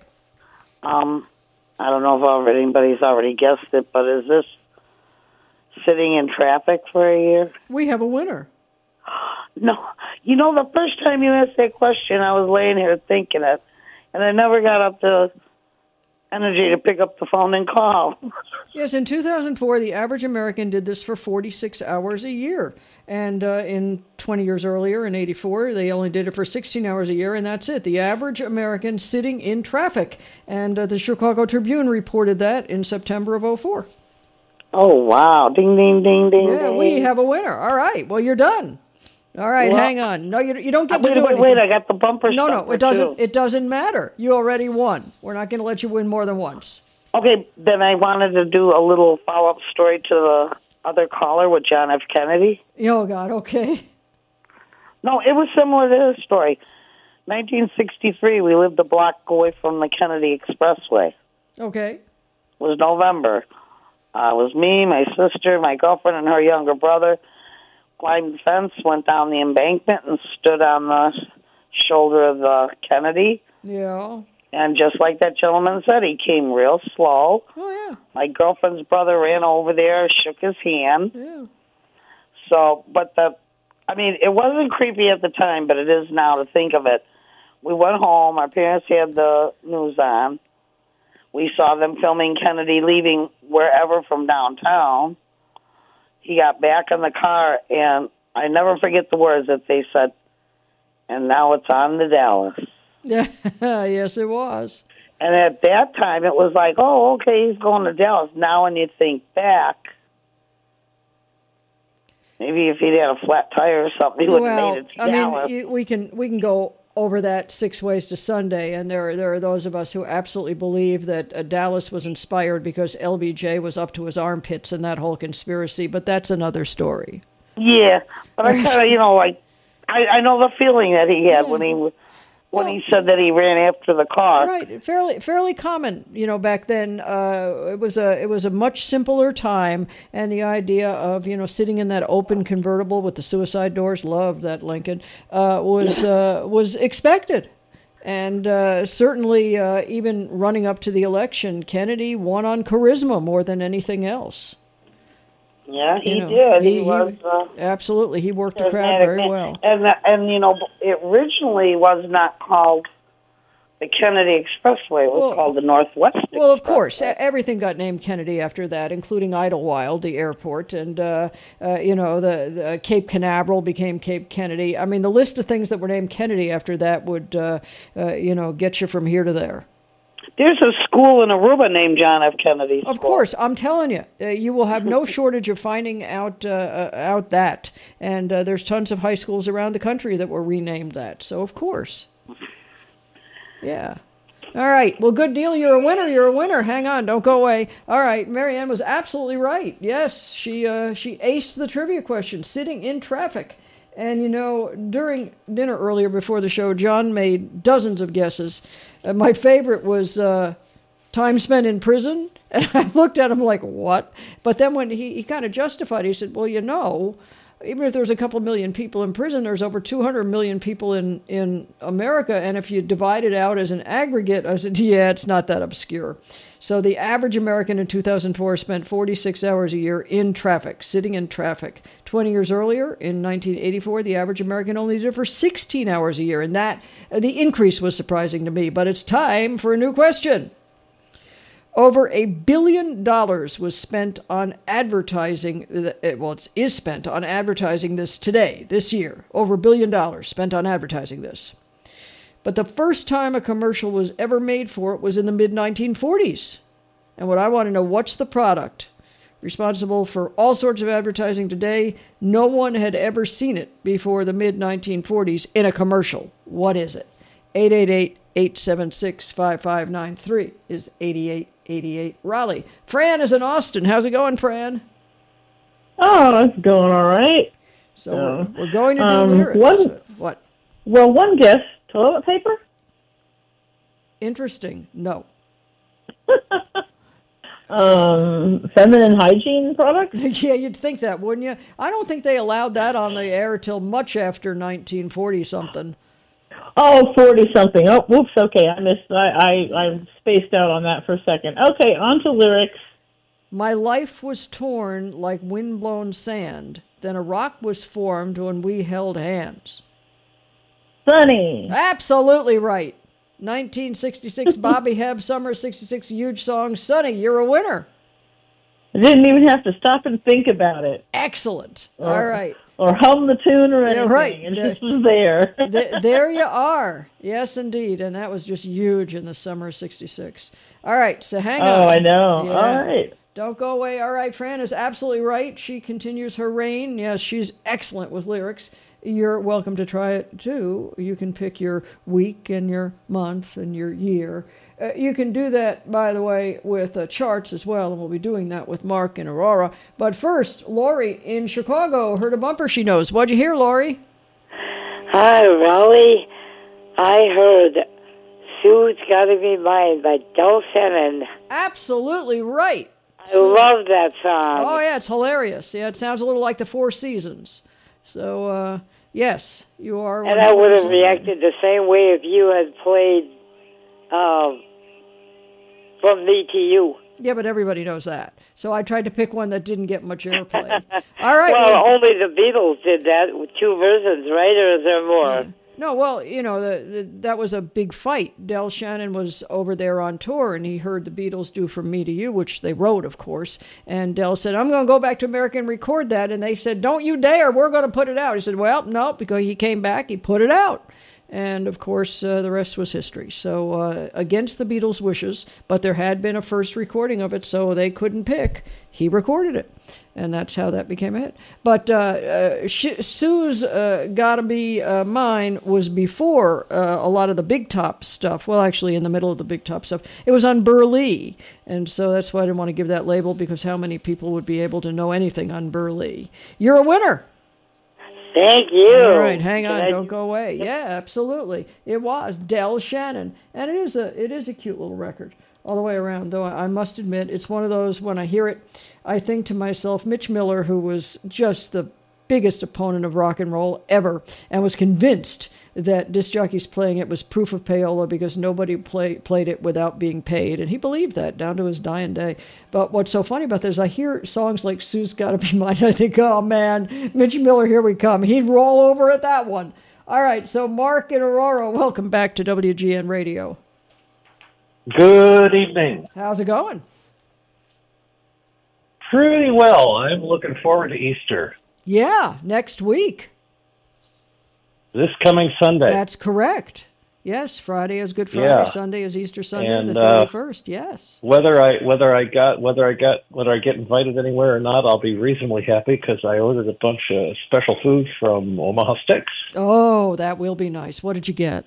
I don't know if anybody's already guessed it, but is this sitting in traffic for a year? We have a winner. No. You know, the first time you asked that question, I was laying here thinking it, and I never got up the energy to pick up the phone and call. Yes, in 2004, the average American did this for 46 hours a year. And in 20 years earlier, in 84, they only did it for 16 hours a year, and that's it. The average American sitting in traffic. And the Chicago Tribune reported that in September of 04. Oh, wow. Ding, ding, ding, ding, yeah, ding. We have a winner. All right. Well, you're done. All right, well, hang on. No, you don't get to do anything. Wait, I got the bumper No, it doesn't. It doesn't matter. You already won. We're not going to let you win more than once. Okay, then I wanted to do a little follow-up story to the other caller with John F. Kennedy. Oh, God, okay. No, it was similar to his story. 1963, we lived a block away from the Kennedy Expressway. Okay. It was November. It was me, my sister, my girlfriend, and her younger brother. Climbed the fence, went down the embankment, and stood on the shoulder of the Kennedy. Yeah. And just like that gentleman said, he came real slow. Oh, yeah. My girlfriend's brother ran over there, shook his hand. Yeah. So, but it wasn't creepy at the time, but it is now to think of it. We went home. Our parents had the news on. We saw them filming Kennedy leaving wherever from downtown. He got back in the car, and I never forget the words that they said, and now it's on to Dallas. Yeah, yes, it was. And at that time, it was like, oh, okay, he's going to Dallas. Now when you think back, maybe if he'd had a flat tire or something, he would have made it to Dallas. We can go over that 6 ways to Sunday, and there are those of us who absolutely believe that Dallas was inspired because LBJ was up to his armpits in that whole conspiracy, but that's another story. Yeah, but I kind of, I know the feeling that he had when he said that he ran after the car. Right, fairly common, back then. It was a much simpler time, and the idea of sitting in that open convertible with the suicide doors, loved that Lincoln, was expected. And certainly, even running up to the election, Kennedy won on charisma more than anything else. Yeah, he did. He was absolutely. He worked the crowd very well. And it originally was not called the Kennedy Expressway. It was called the Northwest Expressway. Well, of course, everything got named Kennedy after that, including Idlewild, the airport, and the Cape Canaveral became Cape Kennedy. I mean, the list of things that were named Kennedy after that would get you from here to there. There's a school in Aruba named John F. Kennedy School. Of course, I'm telling you, you will have no shortage of finding out that. And there's tons of high schools around the country that were renamed that. So, of course. Yeah. All right. Well, good deal. You're a winner. Hang on. Don't go away. All right. Marianne was absolutely right. Yes, she aced the trivia question, sitting in traffic. And, during dinner earlier before the show, John made dozens of guesses. My favorite was time spent in prison. And I looked at him like, what? But then when he kind of justified, he said, well, even if there's a couple million people in prison, there's over 200 million people in America. And if you divide it out as an aggregate, I said, yeah, it's not that obscure. So the average American in 2004 spent 46 hours a year in traffic, sitting in traffic. 20 years earlier, in 1984, the average American only did it for 16 hours a year. And that the increase was surprising to me. But it's time for a new question. Over $1 billion was spent on advertising. It is spent on advertising this year. Over $1 billion spent on advertising this. But the first time a commercial was ever made for it was in the mid-1940s. And what I want to know, what's the product? Responsible for all sorts of advertising today. No one had ever seen it before the mid-1940s in a commercial. What is it? 888-876-5593 is 8888 Raleigh. Fran is in Austin. How's it going, Fran? Oh, it's going all right. So we're going to do lyrics. What? Well, one guess. Toilet paper? Interesting. No. Feminine hygiene products? Yeah, you'd think that, wouldn't you? I don't think they allowed that on the air till much after 1940-something. Oh, 40-something. Oh, whoops, okay. I spaced out on that for a second. Okay, on to lyrics. My life was torn like windblown sand. Then a rock was formed when we held hands. Sunny. Absolutely right. 1966 Bobby Hebb, summer 66 huge song, Sunny. You're a winner. I didn't even have to stop and think about it. Excellent. All right. Or hum the tune or anything. Yeah, right. It just was there. There you are. Yes, indeed. And that was just huge in the summer of 66. All right. So hang on. Oh, I know. Yeah. All right. Don't go away. All right. Fran is absolutely right. She continues her reign. Yes, she's excellent with lyrics. You're welcome to try it, too. You can pick your week and your month and your year. You can do that, by the way, with charts as well, and we'll be doing that with Mark and Aurora. But first, Lori in Chicago heard a bumper she knows. What'd you hear, Lori? Hi, Raleigh. I heard Sue's Gotta Be Mine by Del Shannon. Absolutely right. I love that song. Oh, yeah, it's hilarious. Yeah, it sounds a little like the Four Seasons. So, Yes, you are. And I would have 100% reacted the same way if you had played From Me to You. Yeah, but everybody knows that. So I tried to pick one that didn't get much airplay. All right. Well, only the Beatles did that with 2 versions, right? Or is there more? Yeah. No, well, you know, that was a big fight. Del Shannon was over there on tour, and he heard the Beatles do From Me to You, which they wrote, of course. And Del said, I'm going to go back to America and record that. And they said, don't you dare, we're going to put it out. He said, well, no, because he came back, he put it out. And, of course, the rest was history. So, against the Beatles' wishes, but there had been a first recording of it, so they couldn't pick. He recorded it, and that's how that became a hit. But Sue's Gotta Be Mine was before a lot of the Big Top stuff. Well, actually, in the middle of the Big Top stuff. It was on Burlee, and so that's why I didn't want to give that label, because how many people would be able to know anything on Burlee? You're a winner! Thank you. All right, hang on, don't go away. Yeah, absolutely. It was Del Shannon, and it is a cute little record all the way around. Though I must admit, it's one of those, when I hear it, I think to myself, Mitch Miller, who was just the biggest opponent of rock and roll ever, and was convinced that disc jockeys playing it was proof of payola because nobody played it without being paid, and he believed that down to his dying day. But what's so funny about this, I hear songs like Sue's Gotta Be Mine, I think, oh man, Mitch Miller, here we come. He'd roll over at that one. All right, so Mark and Aurora, welcome back to WGN Radio. Good evening. How's it going? Pretty well. I'm looking forward to Easter. Yeah, next week. This coming Sunday. That's correct. Yes, Friday is Good Friday. Yeah. Sunday is Easter Sunday, And, the 31st. Yes. Whether I get invited anywhere or not, I'll be reasonably happy because I ordered a bunch of special food from Omaha Steaks. Oh, that will be nice. What did you get?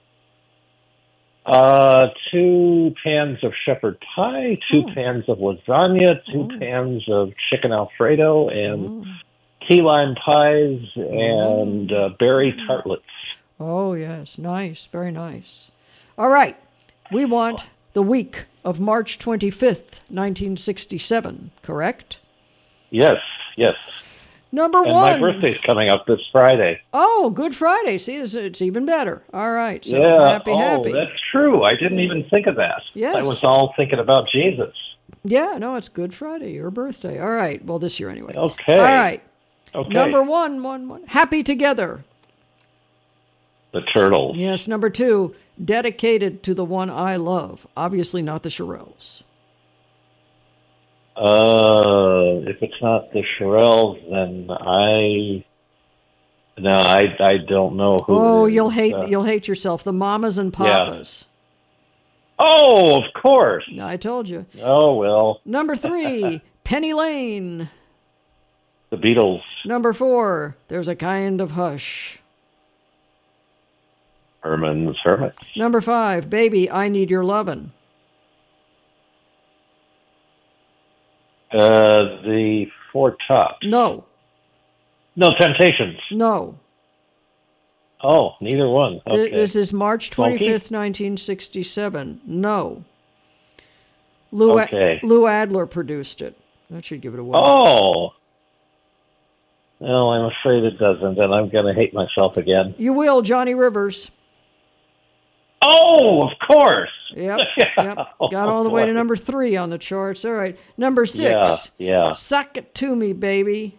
2 pans of shepherd pie, 2 pans of lasagna, 2 pans of chicken Alfredo, and key lime pies and berry tartlets. Oh, yes. Nice. Very nice. All right. We want the week of March 25th, 1967, correct? Yes, yes. Number and one. My birthday's coming up this Friday. Oh, Good Friday. See, it's even better. All right. So yeah. happy. That's true. I didn't even think of that. Yes. I was all thinking about Jesus. Yeah, no, it's Good Friday, your birthday. All right. Well, this year anyway. Okay. All right. Okay. Number one. Happy Together. The Turtles. Yes. Number 2, Dedicated to the One I Love. Obviously not the Shirelles. If it's not the Shirelles, then I don't know who. Oh, it is. you'll hate yourself. The Mamas and Papas. Yeah. Oh, of course. I told you. Oh well. Number 3, Penny Lane. The Beatles. Number 4, There's a Kind of Hush. Herman's Hermits. Number 5, Baby, I Need Your Lovin'. The Four Tops. No. No, Temptations. No. Oh, neither one. Okay. This is March 25th, 1967. No. Lou Adler produced it. That should give it away. Oh. Well, I'm afraid it doesn't, and I'm going to hate myself again. You will, Johnny Rivers. Oh, of course. Yep. Got all the way to number 3 on the charts. All right. Number 6. Yeah. Suck It To Me, Baby.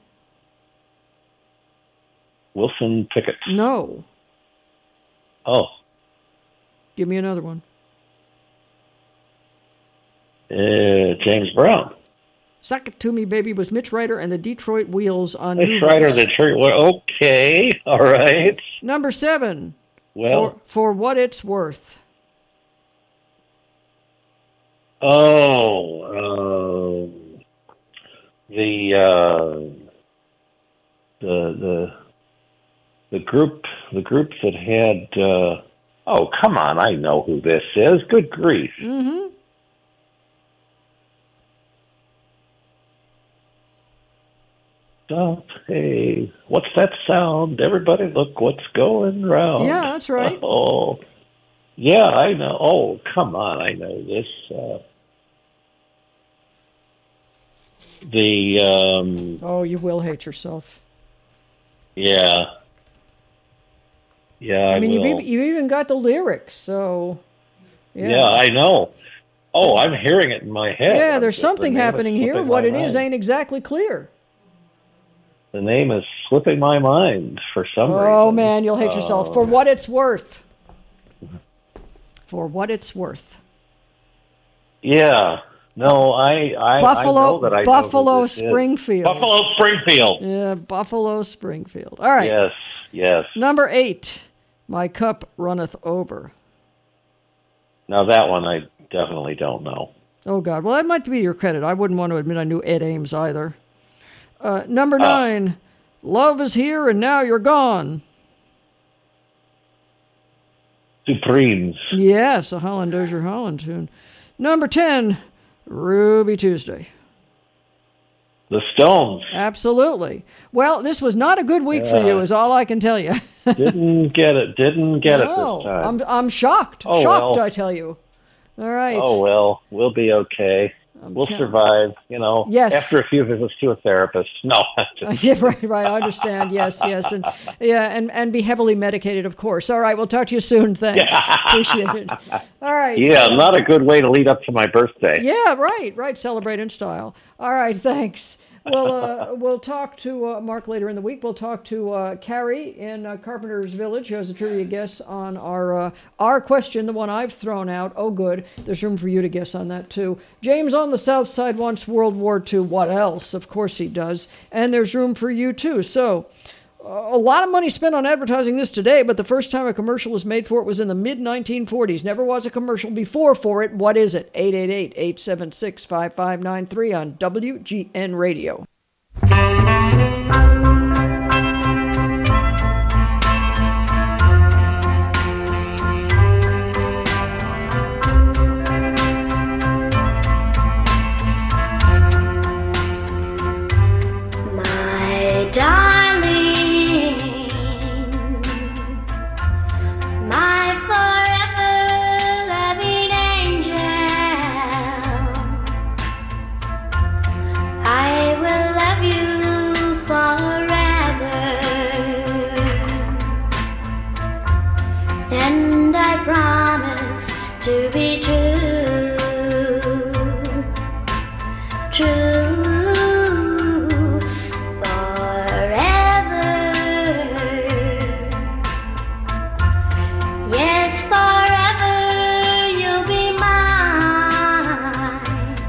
Wilson Pickett. No. Oh. Give me another one. James Brown. Suck It To Me, Baby was Mitch Ryder and the Detroit Wheels on Mitch Ryder, the Detroit Wheels. Okay. All right. Number 7. Well. For What It's Worth. Oh. The group that had oh, come on, I know who this is. Good grief. Mm-hmm. Stop. Hey, what's that sound? Everybody look what's going round. Yeah, that's right. Oh. Yeah, I know. Oh, come on, I know this. Oh, you will hate yourself. Yeah. Yeah, I mean, will. you even got the lyrics, so... Yeah, I know. Oh, I'm hearing it in my head. Yeah, there's something happening here. What it is ain't exactly clear. The name is slipping my mind for some reason. Oh, man, you'll hate yourself. For What It's Worth. For What It's Worth. Yeah. No, I know that I Buffalo know who this is. Springfield. Buffalo Springfield. Yeah, Buffalo Springfield. All right. Yes. Number 8, My Cup Runneth Over. Now that one I definitely don't know. Oh, God. Well, that might be your credit. I wouldn't want to admit I knew Ed Ames either. Number 9, Love Is Here and Now You're Gone. Supremes. Yes, a Holland Dozier Holland tune. Number 10, Ruby Tuesday. The Stones. Absolutely. Well, this was not a good week for you, is all I can tell you. Didn't get it this time. I'm shocked. Oh, shocked, well. I tell you. All right. Oh, well, we'll be okay. We'll survive, Yes. after a few visits to a therapist. No. Yeah, right. I understand. Yes. And be heavily medicated, of course. All right. We'll talk to you soon. Thanks. Appreciate it. All right. Yeah, not a good way to lead up to my birthday. Yeah, right. Celebrate in style. All right. Thanks. We'll talk to Mark later in the week. We'll talk to Carrie in Carpenter's Village, who has a trivia guess on our question, the one I've thrown out. Oh, good. There's room for you to guess on that, too. James on the South Side wants World War II. What else? Of course he does. And there's room for you, too. So, a lot of money spent on advertising this today, but the first time a commercial was made for it was in the mid-1940s. Never was a commercial before for it. What is it? 888-876-5593 on WGN Radio. My darling, my forever loving angel, I will love you forever, and I promise to be true, forever. Yes, forever you'll be mine.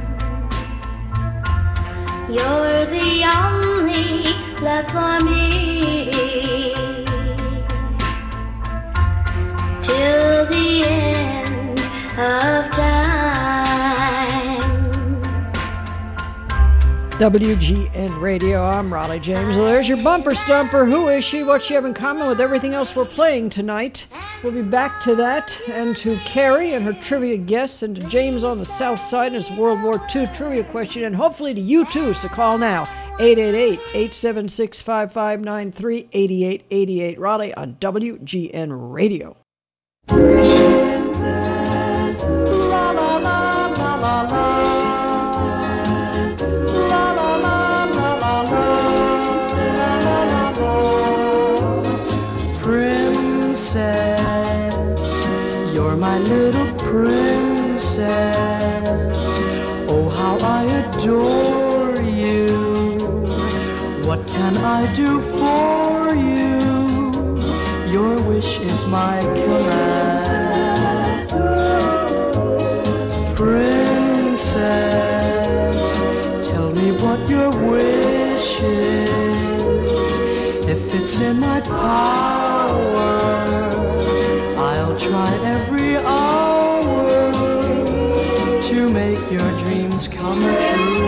You're the only love for me till the end of time. WGN Radio, I'm Raleigh James. Well, there's your bumper stumper. Who is she? What's she have in common with everything else we're playing tonight? We'll be back to that and to Carrie and her trivia guests and to James on the South Side and his World War II trivia question and hopefully to you too. So call now, 888-876-5593, 8888 Raleigh on WGN Radio. Princess, you're my little princess. Oh, how I adore you. What can I do for you? Your wish is my command. Princess, tell me what your wish is. If it's in my power, I'll try every hour to make your dreams come true.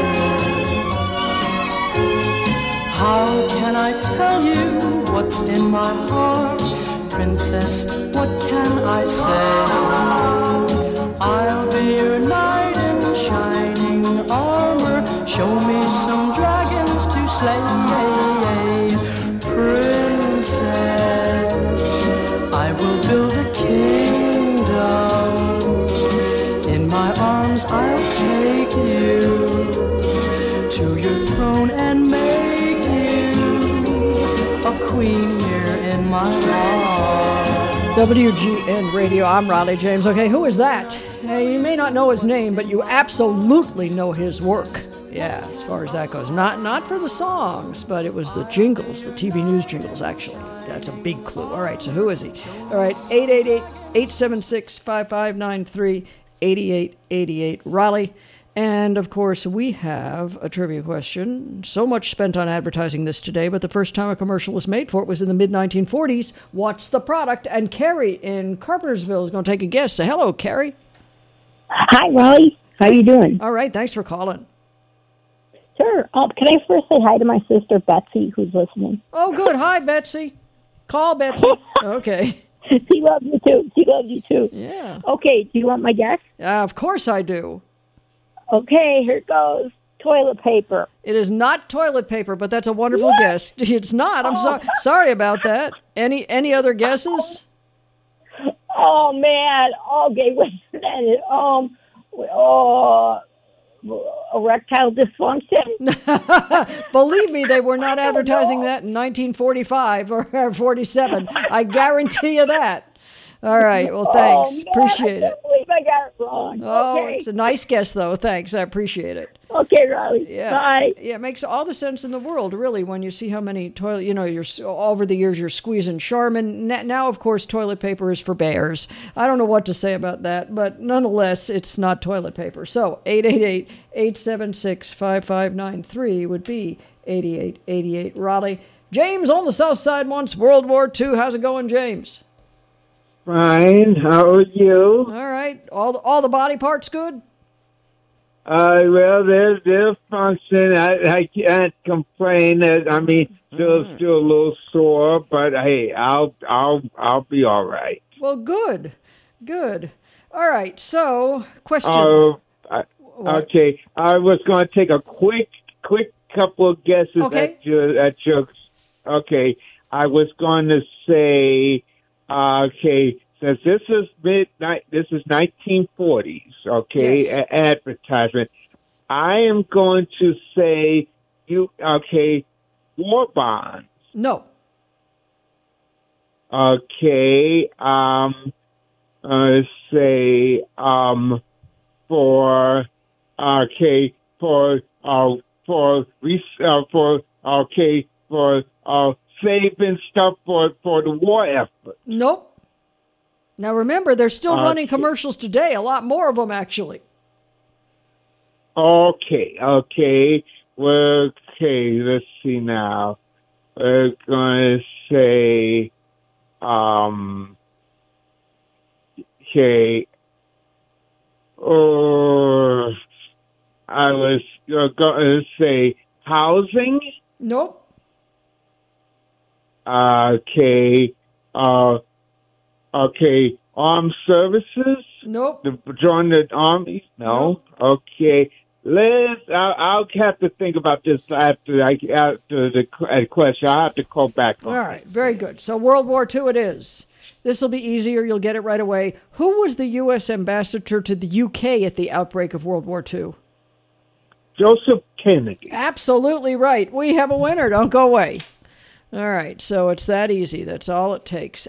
How can I tell you what's in my heart? Princess, what can I say? I'll be your knight in shining armor. Show me some dragons to slay. Princess, I will build a kingdom. In my arms I'll take you to your throne and make you a queen here in my heart. WGN Radio, I'm Raleigh James. Okay, who is that? You may not know his name, but you absolutely know his work. Yeah, as far as that goes. Not for the songs, but it was the jingles, the TV news jingles, actually. That's a big clue. All right, so who is he? All right, 888-876-5593, 8888 Raleigh. And, of course, we have a trivia question. So much spent on advertising this today, but the first time a commercial was made for it was in the mid-1940s. What's the product? And Carrie in Carpentersville is going to take a guess. Say hello, Carrie. Hi, Raleigh. How you doing? All right, thanks for calling. Sure. Can I first say hi to my sister, Betsy, who's listening? Oh, good. Hi, Betsy. Call Betsy. Okay. She loves you, too. She loves you, too. Yeah. Okay, do you want my guess? Of course I do. Okay, here it goes. Toilet paper. It is not toilet paper, but that's a wonderful guess. It's not. I'm sorry about that. Any other guesses? Oh, man. Okay, wait a minute. Erectile dysfunction? Believe me, they were not advertising that in 1945 or 47. I guarantee you that. All right. Well, thanks. Appreciate it. I believe I got it wrong. Oh, Okay. it's a nice guess, though. Thanks. I appreciate it. Okay, Riley. Yeah. Bye. Yeah, it makes all the sense in the world, really, when you see how many toilet, you're over the years you're squeezing Charmin. Now, of course, toilet paper is for bears. I don't know what to say about that, but nonetheless, it's not toilet paper. So 888-876-5593 would be 8888 Raleigh. James on the south side wants World War II. How's it going, James? Fine. How are you? All right. All the body parts good? Well, they're functioning. I can't complain. I mean, still a little sore, but hey, I'll be all right. Well, good. All right. So, question. Okay. I was going to take a quick couple of guesses at your. Okay. I was going to say. Okay, since this is 1940s, okay, yes. Advertisement. I am going to say war bonds. No. Okay, say for saving stuff for the war effort. Nope. Now remember, they're still running commercials today. A lot more of them, actually. Okay. Well, let's see now. We're going to say, I was going to say housing. Nope. Okay, armed services? Nope. Join the army? No. Nope. Okay, I'll have to think about this after the question. I'll have to call back on. All right, very good. So World War II it is. This will be easier. You'll get it right away. Who was the U.S. ambassador to the U.K. at the outbreak of World War II? Joseph Kennedy. Absolutely right. We have a winner. Don't go away. All right, so it's that easy. That's all it takes.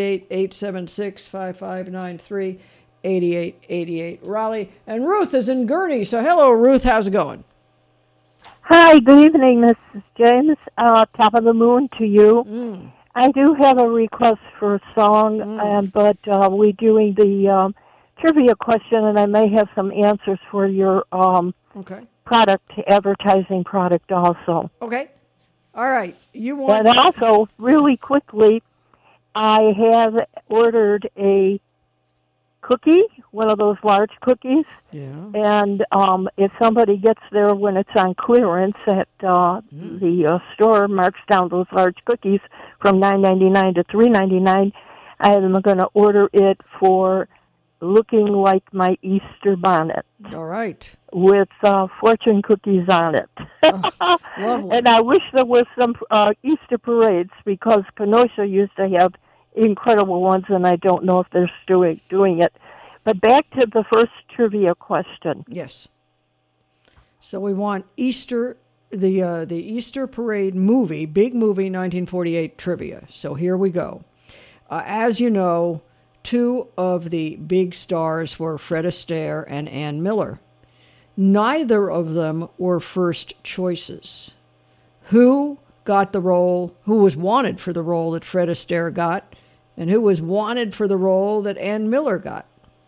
888-876-5593, 8888 Raleigh. And Ruth is in Gurney. So hello, Ruth. How's it going? Hi, good evening, Mrs. James. Top of the moon to you. I do have a request for a song, but we're doing the trivia question, and I may have some answers for your advertising product also. Okay. All right. You want... And also, really quickly, I have ordered a cookie, one of those large cookies. Yeah. And if somebody gets there when it's on clearance at the store, marks down those large cookies from $9.99 to $3.99, I am going to order it for looking like my Easter bonnet. All right. With fortune cookies on it. Lovely. And I wish there was some Easter parades, because Kenosha used to have incredible ones, and I don't know if they're still doing it. But back to the first trivia question. Yes. So we want Easter, the Easter parade movie, big movie, 1948 trivia. So here we go. As you know, two of the big stars were Fred Astaire and Ann Miller. Neither of them were first choices. Who got the role, who was wanted for the role that Fred Astaire got, and who was wanted for the role that Ann Miller got?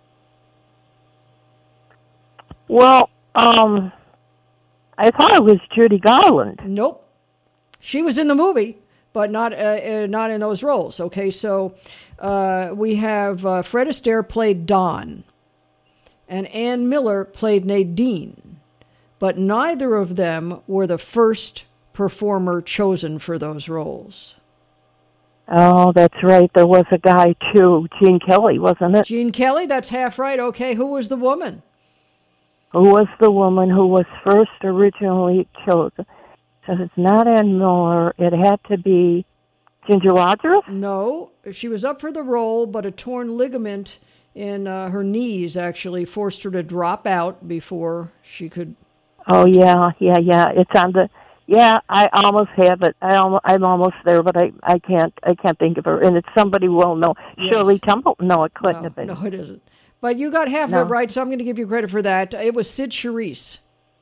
Well, I thought it was Judy Garland. Nope. She was in the movie, but not in those roles. Okay, so we have Fred Astaire played Don, and Ann Miller played Nadine, but neither of them were the first performer chosen for those roles. Oh, that's right. There was a guy, too. Gene Kelly, wasn't it? Gene Kelly, that's half right. Okay, who was the woman? Who was the woman who was first originally chosen? So it's not Ann Miller. It had to be Ginger Rogers? No, she was up for the role, but a torn ligament in her knees actually forced her to drop out before she could... Oh, yeah. It's on the... Yeah, I almost have it. I'm almost there, but I can't think of her. And it's somebody we'll know. Yes. Shirley Temple? No, it couldn't have been. No, it isn't. But you got half of it right, so I'm going to give you credit for that. It was Sid Charisse.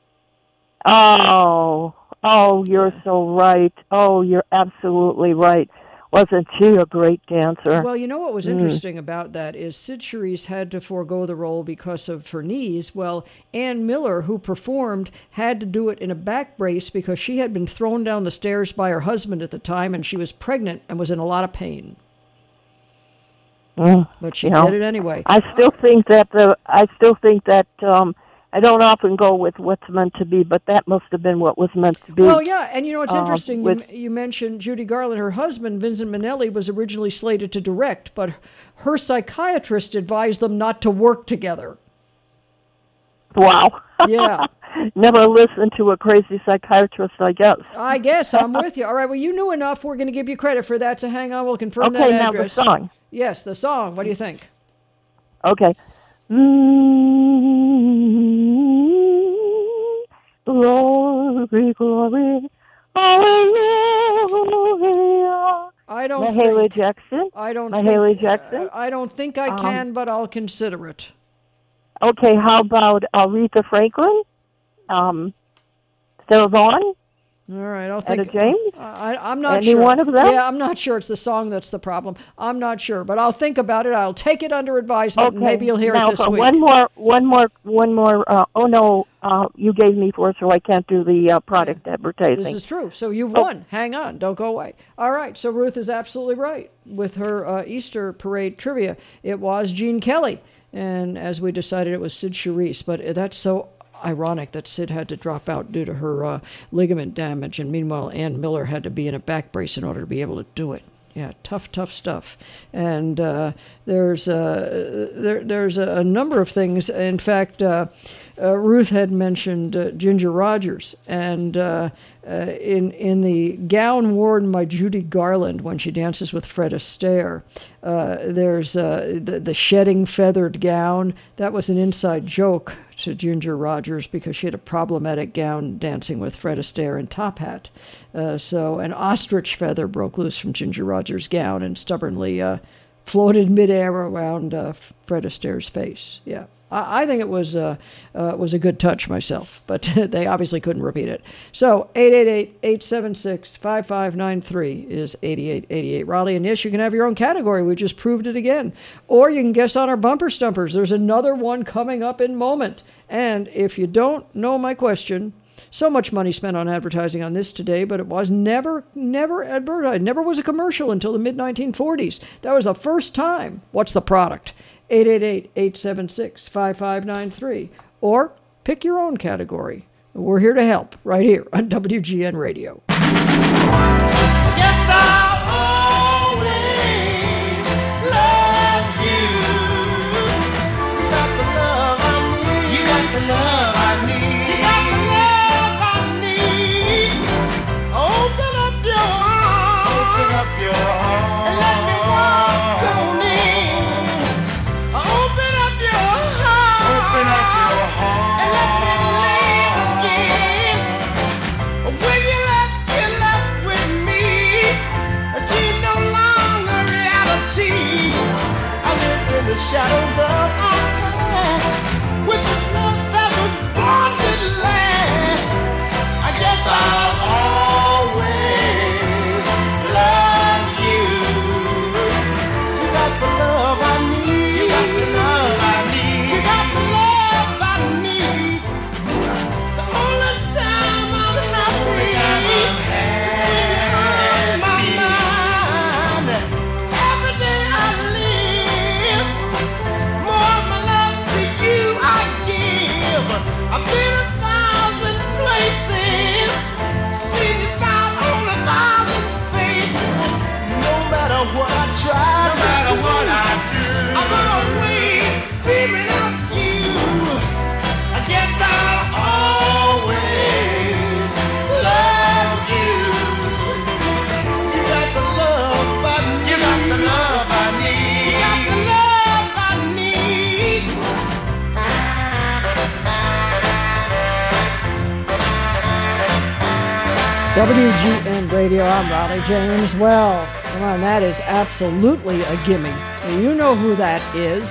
Oh, you're so right. Oh, you're absolutely right. Wasn't she a great dancer? Well, you know what was interesting about that is Sid Charisse had to forego the role because of her knees. Well, Ann Miller, who performed, had to do it in a back brace because she had been thrown down the stairs by her husband at the time, and she was pregnant and was in a lot of pain. But she did it anyway. I still think that I don't often go with what's meant to be, but that must have been what was meant to be. Well, yeah, and you know, it's interesting. You mentioned Judy Garland. Her husband, Vincent Minnelli, was originally slated to direct, but her psychiatrist advised them not to work together. Wow. Yeah. Never listened to a crazy psychiatrist, I guess. I guess. I'm with you. All right, well, you knew enough. We're going to give you credit for that, so hang on. We'll confirm that address. Okay, now the song. Yes, the song. What do you think? Okay. Glory, glory, hallelujah. I don't Mahalia Jackson? Mahalia Jackson? I don't think I can, but I'll consider it. Okay, how about Aretha Franklin? Sarah Vaughan? All right, I'll think. Etta James? I'm not Any sure. one of them? Yeah, I'm not sure it's the song that's the problem. I'm not sure, but I'll think about it. I'll take it under advisement, and maybe you'll hear it this week. One more. Oh no, you gave me four, so I can't do the product advertising. This is true. So you've won. Hang on, don't go away. All right. So Ruth is absolutely right with her Easter parade trivia. It was Gene Kelly, and as we decided, it was Sid Charisse. But that's so ironic that Sid had to drop out due to her ligament damage, and meanwhile Ann Miller had to be in a back brace in order to be able to do it. Yeah, tough stuff. And there's a number of things. In fact, Ruth had mentioned Ginger Rogers, and in the gown worn by Judy Garland when she dances with Fred Astaire, there's the shedding feathered gown. That was an inside joke to Ginger Rogers because she had a problematic gown dancing with Fred Astaire in Top Hat. So an ostrich feather broke loose from Ginger Rogers' gown and stubbornly floated midair around Fred Astaire's face. Yeah. I think it was a good touch myself, but they obviously couldn't repeat it. So 888-876-5593 is 8888 Raleigh. And yes, you can have your own category. We just proved it again. Or you can guess on our bumper stumpers. There's another one coming up in a moment. And if you don't know my question, so much money spent on advertising on this today, but it was never advertised. Never was a commercial until the mid-1940s. That was the first time. What's the product? 888-876-5593. Or pick your own category. We're here to help right here on WGN Radio. Yes, I'll always love you. You got the love I need. You got the love I need. You got the love I need. Open up your heart. Open up your heart. And let me walk on in. Open up your heart. Open up your heart. And let me live again. When you left with me. WGN Radio, I'm Raleigh James. Well, come on, that is absolutely a gimme. You know who that is.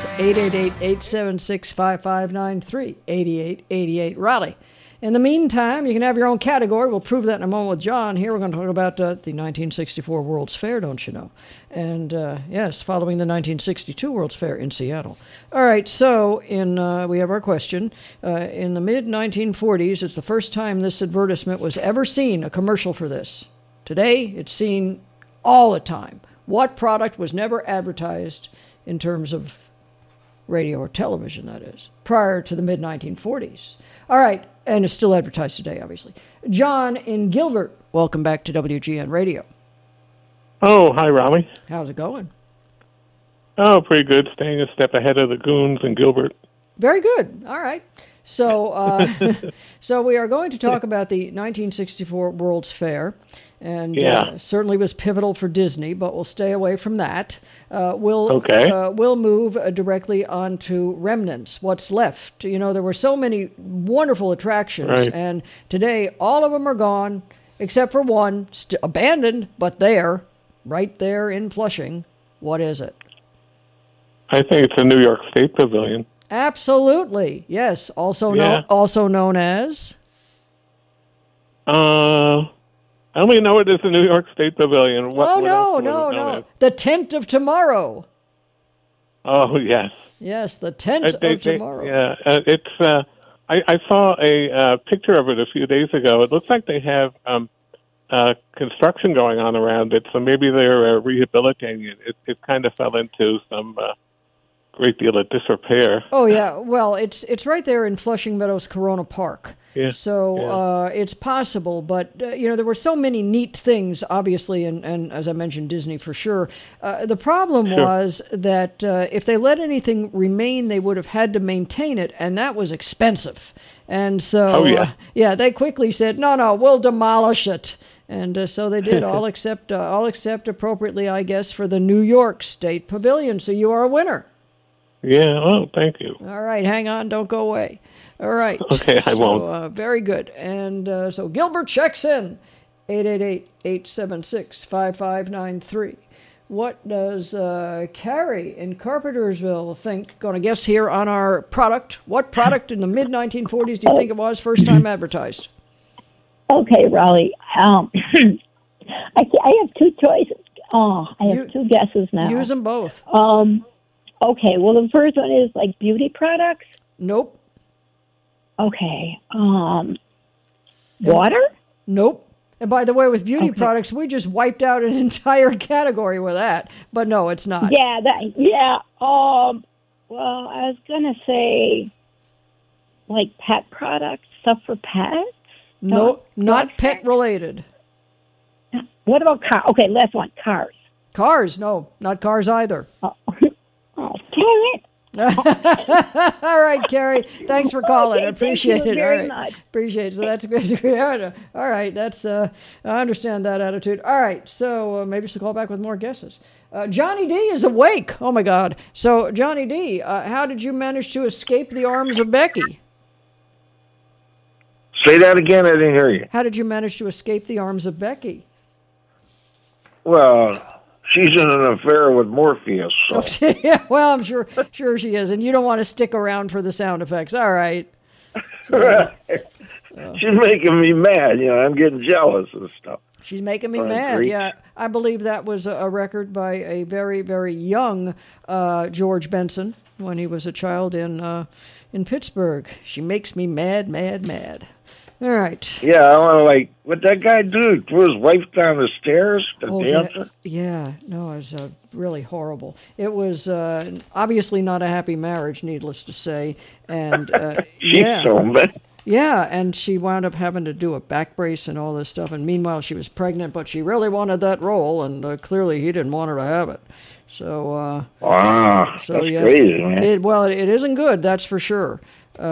888-876-5593, 8888 Raleigh. In the meantime, you can have your own category. We'll prove that in a moment with John. Here we're going to talk about the 1964 World's Fair, don't you know? And, yes, following the 1962 World's Fair in Seattle. All right, so we have our question. In the mid-1940s, it's the first time this advertisement was ever seen, a commercial for this. Today, it's seen all the time. What product was never advertised in terms of radio or television, that is, prior to the mid-1940s? All right, and it's still advertised today, obviously. John in Gilbert, welcome back to WGN Radio. Oh, hi, Raleigh. How's it going? Oh, pretty good. Staying a step ahead of the goons in Gilbert. Very good. All right. So, so we are going to talk about the 1964 World's Fair, and certainly was pivotal for Disney, but we'll stay away from that. We'll move directly on to remnants, what's left. You know, there were so many wonderful attractions, right. And today all of them are gone, except for one, abandoned, but there, right there in Flushing. What is it? I think it's the New York State Pavilion. Absolutely, yes. Also known as. I only know it as the New York State Pavilion. No. The Tent of Tomorrow. Oh yes. Yes, the Tent of Tomorrow. Yeah, it's. I saw a picture of it a few days ago. It looks like they have construction going on around it, so maybe they're rehabilitating it. It kind of fell into some. Great deal of disrepair. Oh yeah, well it's right there in Flushing Meadows Corona Park. Yeah. So it's possible, but there were so many neat things, obviously, and as I mentioned, Disney for sure. The problem was that if they let anything remain, they would have had to maintain it, and that was expensive. And so, they quickly said, no, we'll demolish it. And so they did, all except appropriately, I guess, for the New York State Pavilion. So you are a winner. Yeah, oh, thank you. All right, hang on, don't go away. All right. Okay, I won't. Very good. And so Gilbert checks in, 888-876-5593. What does Carrie in Carpentersville think? Going to guess here on our product. What product in the mid-1940s do you think it was first time advertised? Okay, Raleigh. I have two choices. I have two guesses now. Use them both. Okay, well, the first one is like beauty products? Nope. Okay. Water? Nope. And by the way, with beauty products, we just wiped out an entire category with that. But no, it's not. Yeah, well, I was going to say like pet products, stuff for pets? No, not pet related. What about cars? Okay, last one, cars. Cars? No, not cars either. Oh, damn it. All right, Carrie. Thank for calling. I appreciate it. Very much. Appreciate it. So that's good. All right. That's I understand that attitude. All right. So maybe she'll call back with more guesses. Johnny D is awake. Oh my God. So Johnny D, how did you manage to escape the arms of Becky? Say that again. I didn't hear you. How did you manage to escape the arms of Becky? Well, she's in an affair with Morpheus. So. Yeah, well, I'm sure she is, and you don't want to stick around for the sound effects. All right. She's making me mad. I'm getting jealous and stuff. She's making me mad. Yeah, I believe that was a record by a very, very young George Benson when he was a child in Pittsburgh. She makes me mad, mad, mad. All right. Yeah, I want to what that guy do? Threw his wife down the stairs to dance? Yeah, no, it was really horrible. It was obviously not a happy marriage, needless to say. And she's so mad. Yeah, and she wound up having to do a back brace and all this stuff. And meanwhile, she was pregnant, but she really wanted that role, and clearly he didn't want her to have it. So, wow, that's crazy, man. It isn't good, that's for sure.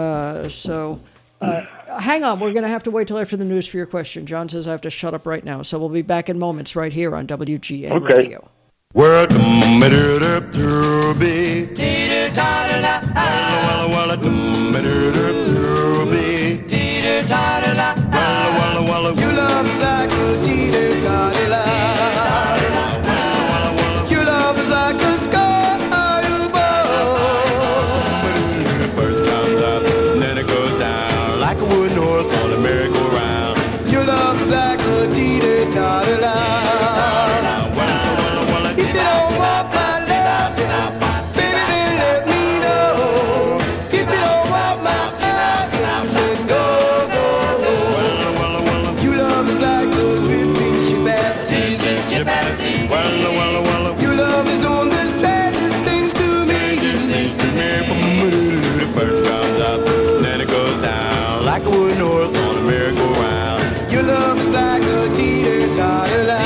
Hang on, we're going to have to wait till after the news for your question. John says I have to shut up right now, so we'll be back in moments right here on WGN Radio. You love like tee-dee-ta-dee-la. Your love is like a sky above. First comes up, then it goes down like a wooden horse on a merry-go-round. Your love is like a tee-dee-ta-dee-la. If you don't want my love, baby, then let me know. If you don't want my love, then go, go, go. Your love is like a dripping Shabazzy. Your love is doing the strangest things to me. First comes up, then it goes down like a wooden horse on a merry-go-round. Your love is like a tee-dee-ta-dee-la.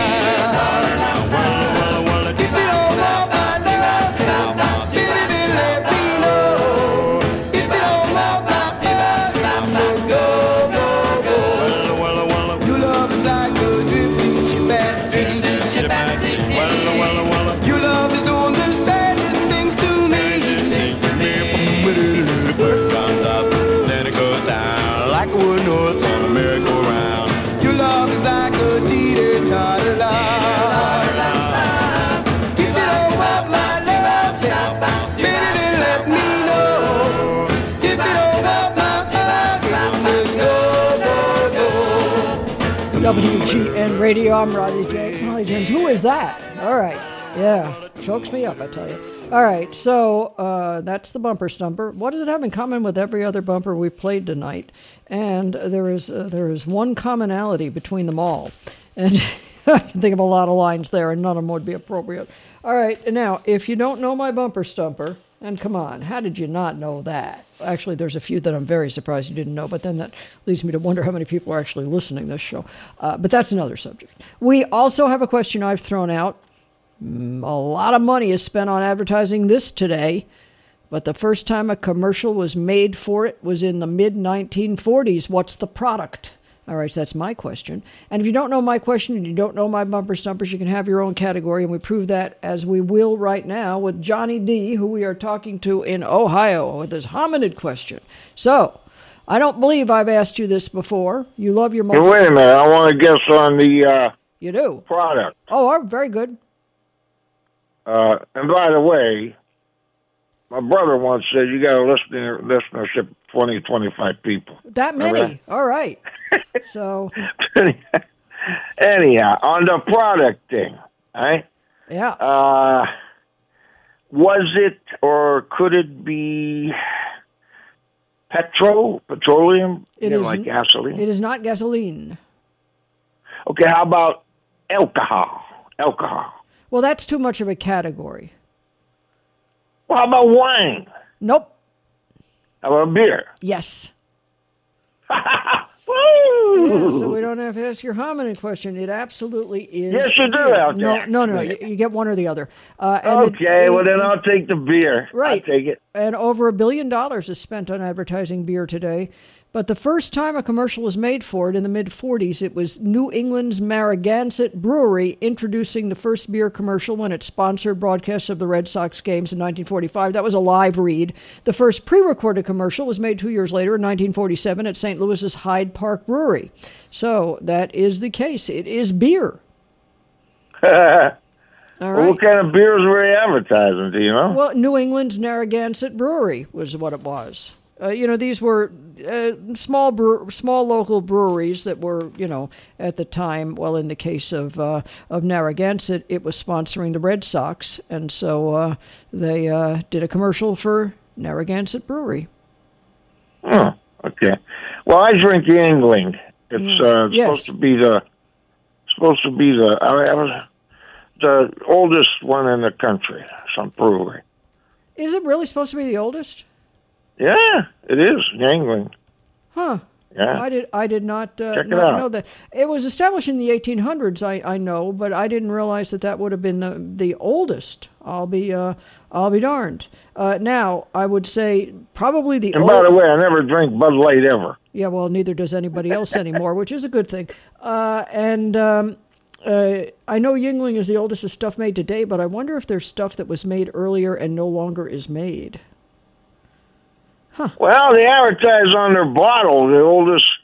If you don't want my love, baby, then let me know. If you don't want my love, then go, go, go. Your love is like a dripping Shabazzy. Your love is doing the strangest things to me. First comes up, then it goes down like a wooden horse on a merry-go-round. Your love is like a tee-dee-ta-dee-la. If you don't want my love, baby, then let me know. If you don't want my love, then go, go, go. WGN Radio, I'm Riley James. Who is that? All right. Yeah, chokes me up, I tell you. All right, so that's the bumper stumper. What does it have in common with every other bumper we played tonight? And there is one commonality between them all. And I can think of a lot of lines there, and none of them would be appropriate. All right, now, if you don't know my bumper stumper, and come on, how did you not know that? Actually, there's a few that I'm very surprised you didn't know, but then that leads me to wonder how many people are actually listening to this show. But that's another subject. We also have a question I've thrown out. A lot of money is spent on advertising this today, but the first time a commercial was made for it was in the mid-1940s. What's the product? All right, so that's my question. And if you don't know my question and you don't know my bumper stumpers, you can have your own category, and we prove that, as we will right now, with Johnny D., who we are talking to in Ohio with his hominid question. So, I don't believe I've asked you this before. You love your... Hey, wait a minute, I want to guess on the you do? Product. Oh, very good. And by the way, my brother once said you got a listenership of 20, 25 people. That many? Right? All right. So. Anyhow, on the product thing, right? Yeah. Was it or could it be petroleum? It is like gasoline? It is not gasoline. Okay, how about alcohol? Well, that's too much of a category. Well, how about wine? Nope. How about beer? Yes. Woo! Yeah, so we don't have to ask your hominid question. It absolutely is. Yes, you do out there. No. You get one or the other. Okay, well then I'll take the beer. Right. I'll take it. And over $1 billion is spent on advertising beer today. But the first time a commercial was made for it in the mid-40s, it was New England's Narragansett Brewery introducing the first beer commercial when it sponsored broadcasts of the Red Sox games in 1945. That was a live read. The first pre-recorded commercial was made 2 years later in 1947 at St. Louis's Hyde Park Brewery. So that is the case. It is beer. All right. Well, what kind of beers were they advertising, do you know? Well, New England's Narragansett Brewery was what it was. These were small local breweries that were, at the time, well, in the case of Narragansett, it was sponsoring the Red Sox. And so they did a commercial for Narragansett Brewery. Oh, okay. Well, I drink Yuengling. It's supposed to be the oldest one in the country, some brewery. Is it really supposed to be the oldest? Yeah, it is Yuengling. Huh. Yeah. I did not know that. It was established in the 1800s. I know, but I didn't realize that would have been the oldest. I'll be darned. Now I would say probably the. And by the way, I never drink Bud Light ever. Yeah, well, neither does anybody else anymore, which is a good thing. I know Yuengling is the oldest stuff made today, but I wonder if there's stuff that was made earlier and no longer is made. Huh. Well, they advertise on their bottle the oldest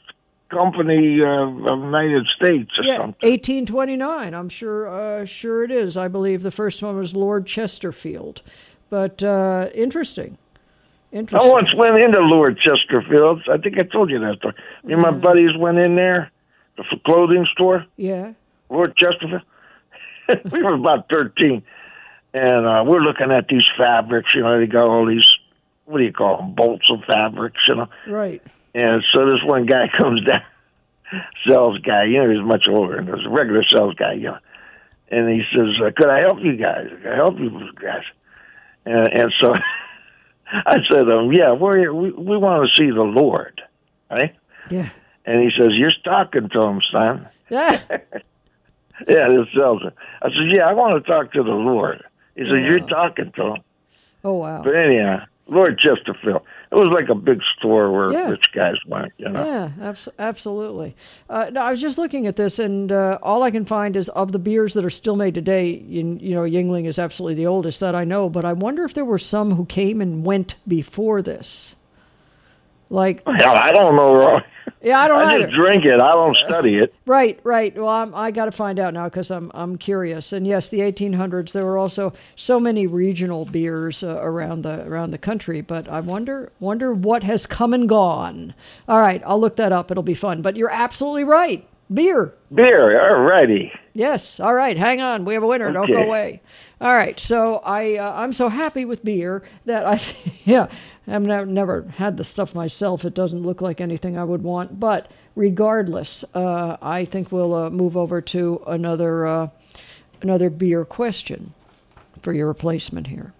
company of United States or something. 1829. I'm sure it is. I believe the first one was Lord Chesterfield. But interesting. I once went into Lord Chesterfield's. I think I told you that story. Me and my buddies went in there, the clothing store. Yeah. Lord Chesterfield. We were about 13. And we're looking at these fabrics. You know, they got all these, what do you call them, bolts of fabrics, you know. Right. And so this one guy comes down, sales guy, you know, he's much older, and there's a regular sales guy, you know. And he says, could I help you guys? Could I help you guys? And so I said, yeah, we want to see the Lord, right? Yeah. And he says, you're talking to him, son. Yeah. Yeah, this salesman. I said, yeah, I want to talk to the Lord. He said, you're talking to him. Oh, wow. But anyhow, Lord Chesterfield. It was like a big store where rich guys went, you know. Yeah, absolutely. No, I was just looking at this, and all I can find is of the beers that are still made today, you know, Yuengling is absolutely the oldest that I know, but I wonder if there were some who came and went before this. Like, hell, I don't know. Yeah, I don't I either. just drink it. I don't study it. Right. Well, I got to find out now because I'm curious. And yes, the 1800s, there were also so many regional beers around the country. But I wonder what has come and gone. All right, I'll look that up. It'll be fun. But you're absolutely right. Beer. All righty. Yes. All right. Hang on. We have a winner. Okay. Don't go away. All right. So I'm so happy with beer that I've never had the stuff myself. It doesn't look like anything I would want. But regardless, I think we'll move over to another beer question for your replacement here.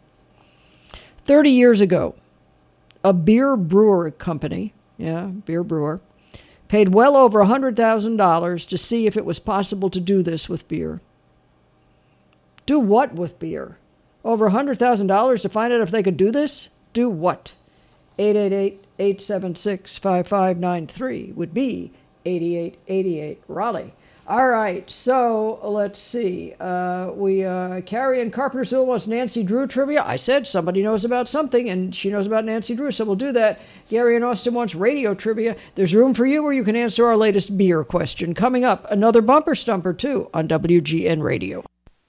30 years ago, a beer brewer company, beer brewer, paid well over $100,000 to see if it was possible to do this with beer. Do what with beer? Over $100,000 to find out if they could do this? Do what? 888-876-5593 would be 8888 Raleigh. All right, so let's see. Carrie in Carpentersville wants Nancy Drew trivia. I said somebody knows about something, and she knows about Nancy Drew, so we'll do that. Gary in Austin wants radio trivia. There's room for you where you can answer our latest beer question. Coming up, another bumper stumper, too, on WGN Radio.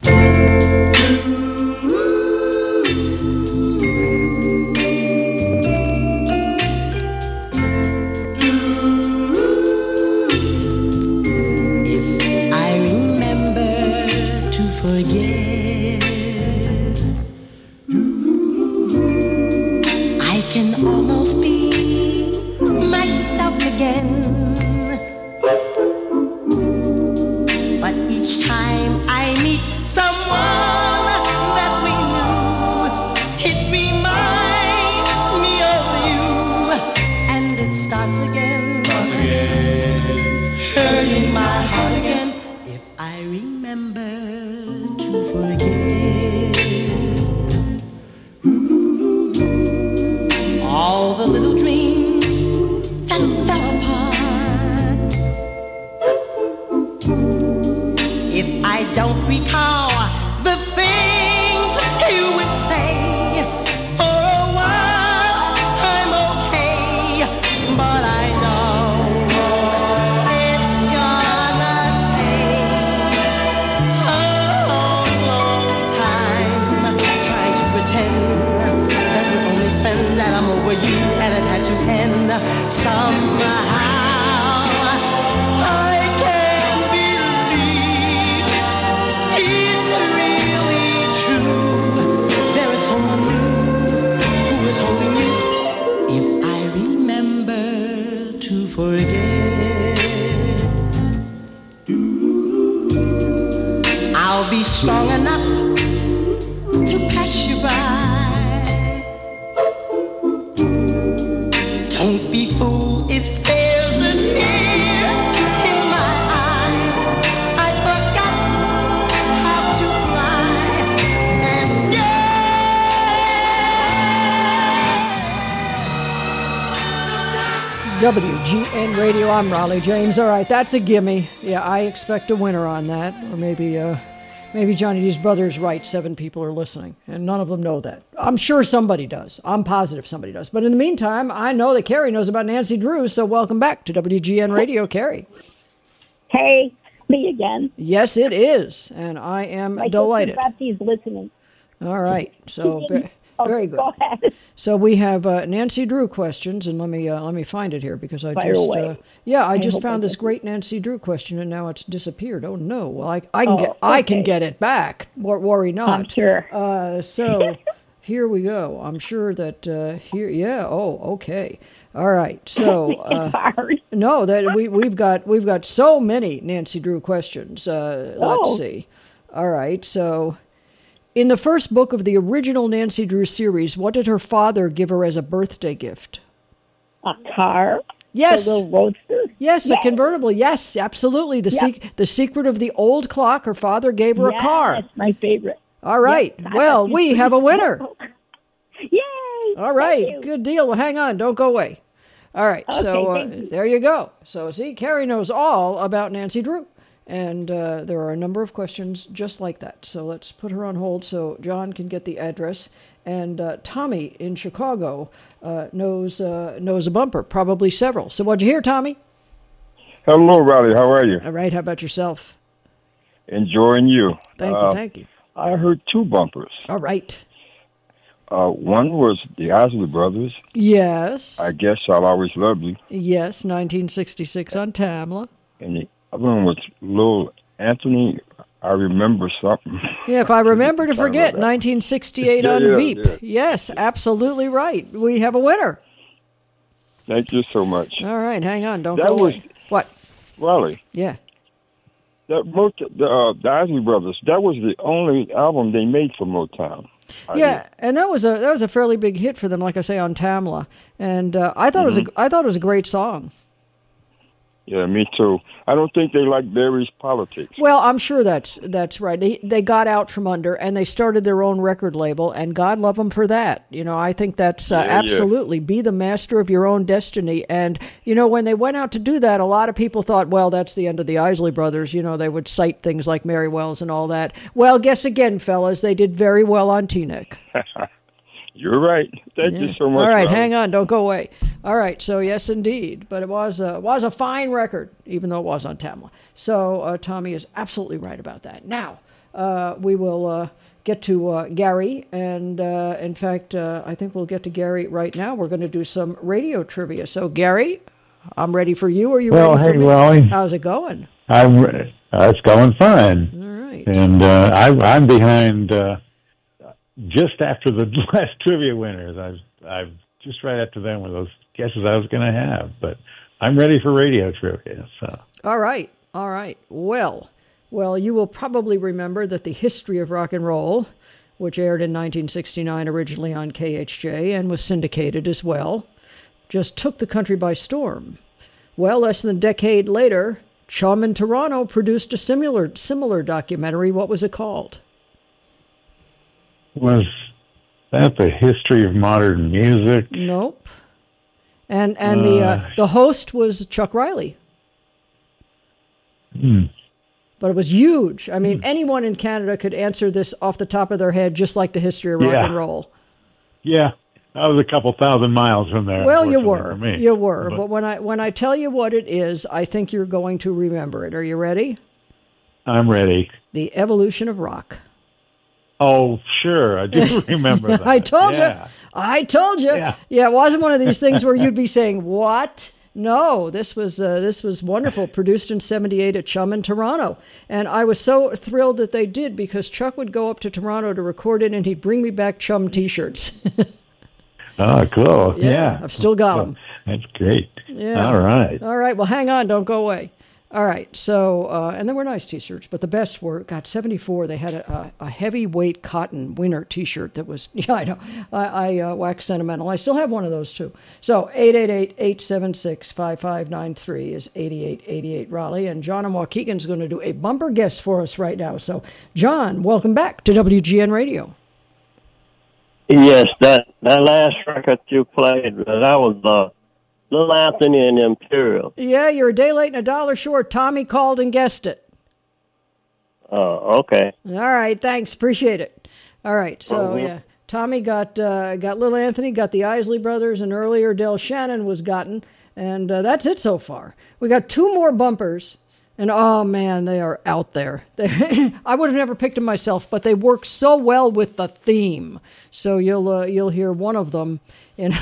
Strong enough to pass you by. Don't be fooled if there's a tear in my eyes. I forgot how to cry. And WGN Radio, I'm Raleigh James. All right, that's a gimme. Yeah, I expect a winner on that, or maybe Maybe Johnny D's brother is right. 7 people are listening, and none of them know that. I'm sure somebody does. I'm positive somebody does. But in the meantime, I know that Carrie knows about Nancy Drew, so welcome back to WGN Radio, Carrie. Hey, me again. Yes, it is, and I am delighted. Bapti's listening. All right, so very good. Go ahead. So we have Nancy Drew questions, and let me find it here because I Fire just away. I just hope found I this can. great Nancy Drew question, and now it's disappeared. Oh no! Well, I can okay. get it back. Worry not. I'm sure. So here we go. I'm sure that here. Yeah. Oh, okay. All right. So It's hard. no, that we've got so many Nancy Drew questions. Let's see. All right. So. In the first book of the original Nancy Drew series, what did her father give her as a birthday gift? A car. Yes. A little roadster. Yes, a convertible. Yes, absolutely. The secret of the old clock, her father gave her a car. That's my favorite. All right. Yes, well, we have a winner. Yay! All right. Good deal. Well, hang on. Don't go away. All right. Okay, So thank you. there you go. So see, Carrie knows all about Nancy Drew. And there are a number of questions just like that. So let's put her on hold so John can get the address. And Tommy in Chicago knows a bumper, probably several. So what'd you hear, Tommy? Hello, Riley. How are you? All right. How about yourself? Enjoying you. Thank you. I heard 2 bumpers. All right. One was the Isley Brothers. Yes. I Guess I'll Always Love You. Yes, 1966 on Tamla. And the other one was Lil Anthony. I Remember Something. Yeah, if I remember to forget, 1968 on Veep. Yeah. Yes, absolutely right. We have a winner. Thank you so much. All right, hang on. Don't That go was- away. What? Riley, Yeah. the Isley Brothers, that was the only album they made for Motown. Yeah, and that was a fairly big hit for them, like I say, on Tamla. And I thought it was a great song. Yeah, me too. I don't think they like Barry's politics. Well, I'm sure that's right. They got out from under and they started their own record label, and God love them for that. You know, I think that's absolutely be the master of your own destiny. And you know, when they went out to do that, a lot of people thought, well, that's the end of the Isley Brothers. You know, they would cite things like Mary Wells and all that. Well, guess again, fellas, they did very well on Teaneck. You're right. Thank you so much. All right, Riley. hang on, don't go away. All right, so yes, indeed, but it was a fine record, even though it was on Tamla. So Tommy is absolutely right about that. Now we will get to Gary, and in fact, I think we'll get to Gary right now. We're going to do some radio trivia. So Gary, I'm ready for you. Are you ready for me? Raleigh. How's it going? It's going fine. All right. And I'm behind. Just after the last trivia winners, I've just right after them were those guesses I was going to have. But I'm ready for radio trivia. So All right. Well, you will probably remember that the History of Rock and Roll, which aired in 1969 originally on KHJ and was syndicated as well, just took the country by storm. Well, less than a decade later, Chum in Toronto produced a similar documentary. What was it called? was that the history of modern music? Nope. And the host was Chuck Riley. But it was huge. I mean, anyone in Canada could answer this off the top of their head, just like the History of Rock and Roll. Yeah, I was a couple thousand miles from there. Well, you unfortunately for me. were. But when I tell you what it is, I think you're going to remember it. Are you ready? I'm ready. The Evolution of Rock. Oh, sure. I do remember that. I told you. Yeah, it wasn't one of these things where you'd be saying, what? No, this was wonderful. Produced in '78 at Chum in Toronto. And I was so thrilled that they did, because Chuck would go up to Toronto to record it and he'd bring me back Chum T-shirts. Oh, cool. Yeah, I've still got them. That's great. Yeah. All right. All right. Well, hang on. Don't go away. All right. So, and they were nice T-shirts, but the best were, '74, they had a heavyweight cotton winter T-shirt that was, I know, I wax sentimental. I still have one of those too. So 888-876-5593 is 8888 Raleigh, and John and Waukegan's going to do a bumper guess for us right now. So, John, welcome back to WGN Radio. Yes, that last record you played, that was Little Anthony and the Imperial. Yeah, you're a day late and $1 short. Tommy called and guessed it. Okay. All right, thanks. Appreciate it. All right, so yeah, Tommy got little Anthony, got the Isley Brothers, and earlier Del Shannon was gotten, and that's it so far. We got 2 more bumpers, and oh man, they are out there. I would have never picked them myself, but they work so well with the theme. So you'll hear one of them in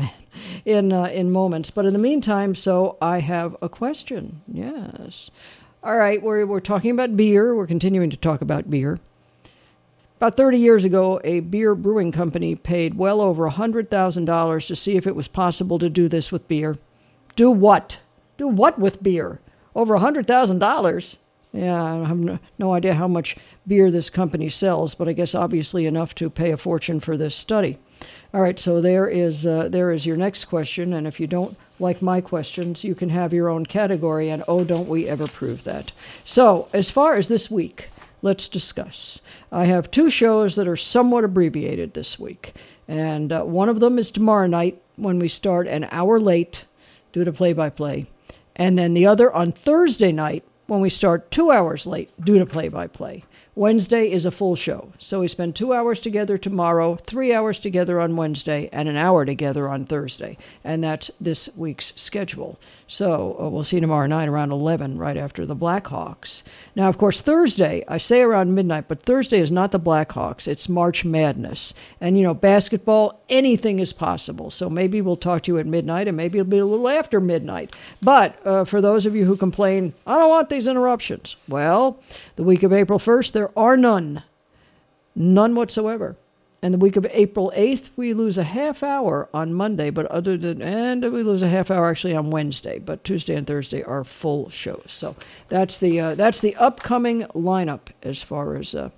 in moments. But in the meantime, so I have a question. Yes. All right, we're talking about beer. We're continuing to talk about beer. About 30 years ago, a beer brewing company paid well over $100,000 to see if it was possible to do this with beer. Do what? Do what with beer? Over $100,000? Yeah, I have no idea how much beer this company sells, but I guess obviously enough to pay a fortune for this study. All right, so there is your next question, and if you don't like my questions, you can have your own category, and oh, don't we ever prove that. So, as far as this week, let's discuss. I have 2 shows that are somewhat abbreviated this week, and one of them is tomorrow night when we start an hour late due to play-by-play, and then the other on Thursday night when we start 2 hours late due to play-by-play. Wednesday is a full show, so we spend 2 hours together tomorrow, 3 hours together on Wednesday, and an hour together on Thursday. And that's this week's schedule. So we'll see you tomorrow night around 11, right after the Blackhawks. Now, of course, Thursday, I say around midnight, but Thursday is not the Blackhawks. It's March Madness. And, you know, basketball, anything is possible. So maybe we'll talk to you at midnight, and maybe it'll be a little after midnight. But for those of you who complain, I don't want these interruptions. Well, the week of April 1st, there are none. None whatsoever. And the week of April 8th, we lose a half hour on Monday, and we lose a half hour actually on Wednesday, but Tuesday and Thursday are full shows. So that's the upcoming lineup as far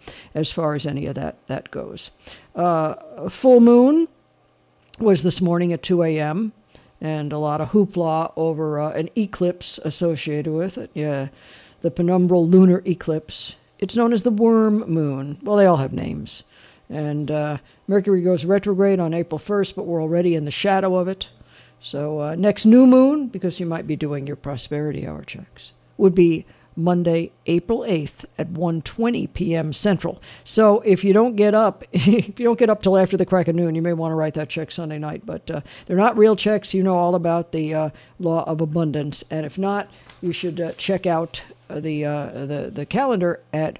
as any of that goes. Full moon was this morning at 2 a.m., and a lot of hoopla over an eclipse associated with it. Yeah, the penumbral lunar eclipse. It's known as the worm moon. Well, they all have names. And Mercury goes retrograde on April 1st, but we're already in the shadow of it. So next new moon, because you might be doing your prosperity hour checks, would be Monday, April 8th at 1:20 p.m. Central. So if you don't get up, till after the crack of noon, you may want to write that check Sunday night. But they're not real checks. You know all about the law of abundance. And if not, you should check out the calendar at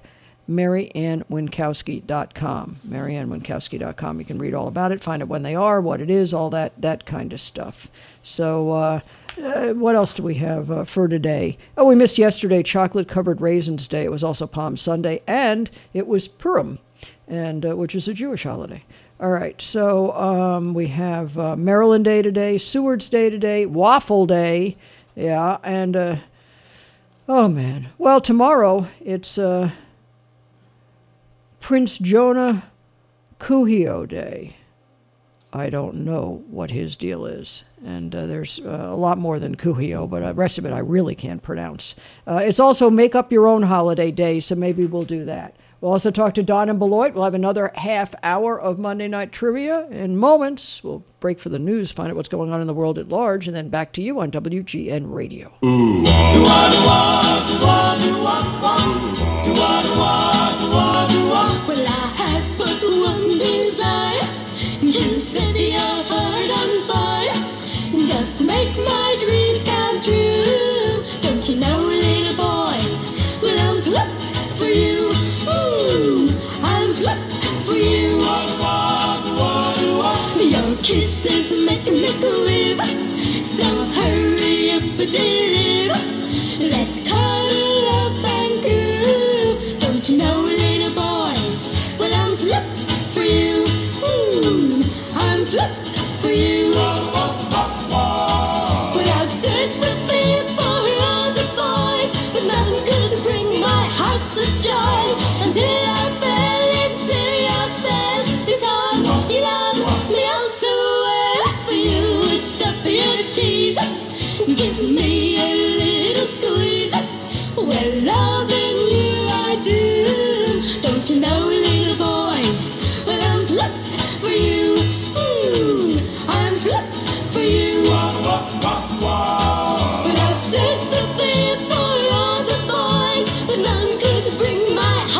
MaryAnnWinkowski.com. MaryAnnWinkowski.com. You can read all about it, find out when they are, what it is, all that kind of stuff. So what else do we have for today? Oh, we missed yesterday, Chocolate-Covered Raisins Day. It was also Palm Sunday, and it was Purim, and which is a Jewish holiday. All right, so we have Maryland Day today, Seward's Day today, Waffle Day, yeah, and oh man. Well, tomorrow it's Prince Jonah Kuhio Day. I don't know what his deal is. And there's a lot more than Kuhio, but the rest of it I really can't pronounce. It's also Make Up Your Own Holiday Day, so maybe we'll do that. We'll also talk to Don and Beloit. We'll have another half hour of Monday Night Trivia. In moments, we'll break for the news, find out what's going on in the world at large, and then back to you on WGN Radio. Well, I have but one desire, to set your heart on fire. Just make my dreams come true. Don't you know, little boy? Well, I'm plucked for you. I'm plucked for you. Your kisses make me quiver, so hurry up and deliver. Let's cuddle up and coo. Don't you know, little boy? Well, I'm plucked for you. I'm plucked for you. Well, I've searched the field for all the boys, but none could bring my heart such joys until I fell into your spell, because you love me oh so well. For you, it's tough for you to tease. Give me a little squeeze. Well, loving you I do. Don't you know, little boy? Well, I'm plucked for you. I'm plucked for you. Well, I've searched the field for all the boys, but none could bring my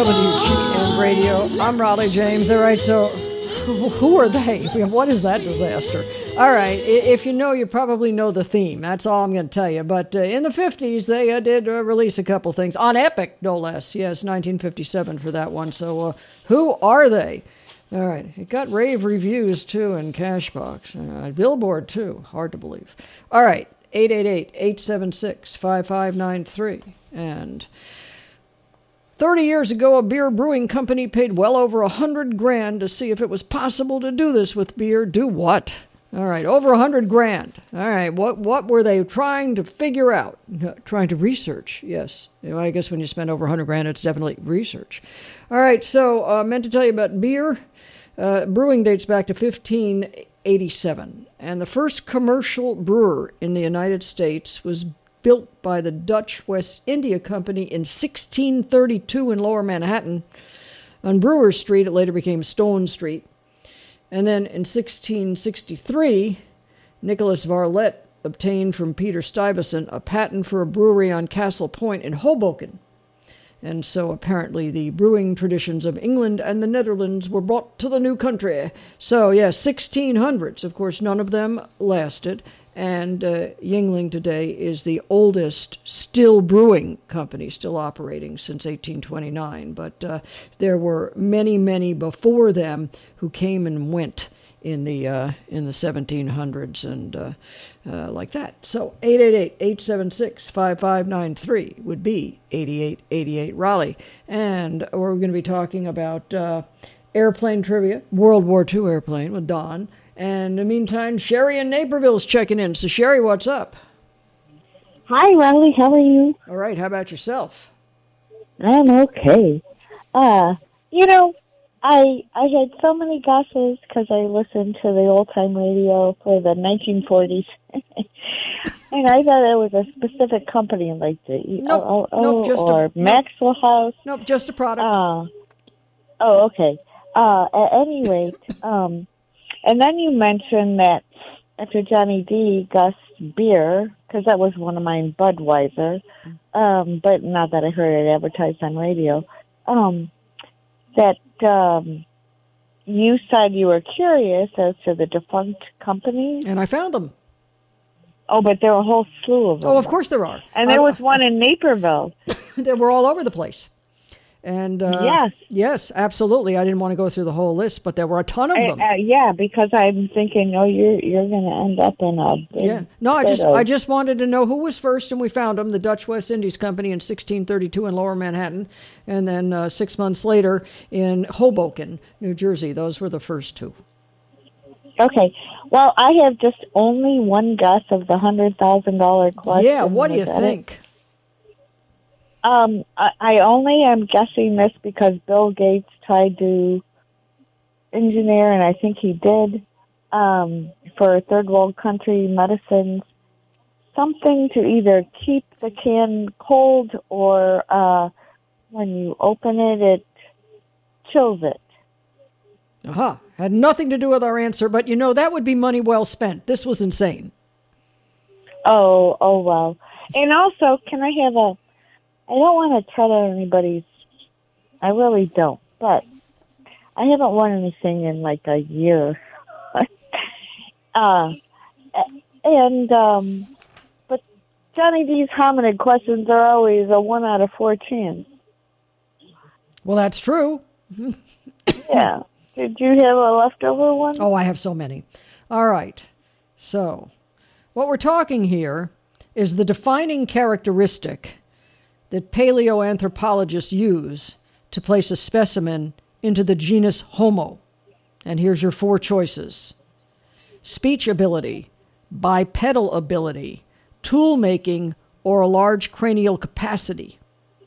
WGN Radio. I'm Raleigh James. All right, so who are they? What is that disaster? All right, if you know, you probably know the theme. That's all I'm going to tell you. But in the 50s, they did release a couple things. On Epic, no less. Yes, 1957 for that one. So who are they? All right, it got rave reviews, too, in Cashbox. Billboard, too. Hard to believe. All right, 888-876-5593. And 30 years ago, a beer brewing company paid well over $100,000 to see if it was possible to do this with beer. Do what? All right, over $100,000. All right, what were they trying to figure out? Trying to research, yes. I guess when you spend over $100,000, it's definitely research. All right, so I meant to tell you about beer. Brewing dates back to 1587. And the first commercial brewer in the United States was built by the Dutch West India Company in 1632 in Lower Manhattan on Brewer Street. It later became Stone Street. And then in 1663, Nicholas Varlet obtained from Peter Stuyvesant a patent for a brewery on Castle Point in Hoboken. And so apparently the brewing traditions of England and the Netherlands were brought to the new country. So, yeah, 1600s. Of course, none of them lasted. And Yuengling today is the oldest still brewing company, still operating since 1829. But there were many, many before them who came and went in the 1700s and like that. So 888-876-5593 would be 8888 Raleigh. And we're going to be talking about airplane trivia, World War II airplane with Don. And in the meantime, Sherry in Naperville's checking in. So, Sherry, what's up? Hi, Raleigh. How are you? All right. How about yourself? I'm okay. You know, I had so many guesses because I listened to the old-time radio for the 1940s. And I thought it was a specific company like the Maxwell House. Nope, just a product. Okay. At any rate, and then you mentioned that after Johnny D, Gus Beer, because that was one of mine, Budweiser, but not that I heard it advertised on radio, that you said you were curious as to the defunct companies. And I found them. Oh, but there are a whole slew of them. Oh, of course there are. And there was one in Naperville. They were all over the place. And yes, absolutely. I didn't want to go through the whole list, but there were a ton of them. Yeah, because I'm thinking, oh, you're going to end up in a big No, I just wanted to know who was first, and we found them. The Dutch West Indies Company in 1632 in Lower Manhattan, and then 6 months later in Hoboken, New Jersey. Those were the first two. Okay. Well, I have just only one guess of the $100,000 question. Yeah, what do you think? I only am guessing this because Bill Gates tried to engineer, and I think he did, for third world country medicines, something to either keep the can cold or when you open it, it chills it. Aha. Had nothing to do with our answer, but you know, that would be money well spent. This was insane. Oh, well. And also, can I have I don't want to tread on anybody's, I really don't, but I haven't won anything in like a year. But Johnny D's hominid questions are always a 1 out of 4 chance. Well, that's true. Yeah. Did you have a leftover one? Oh, I have so many. All right. So, what we're talking here is the defining characteristic that paleoanthropologists use to place a specimen into the genus Homo. And here's your 4 choices. Speech ability, bipedal ability, tool making, or a large cranial capacity.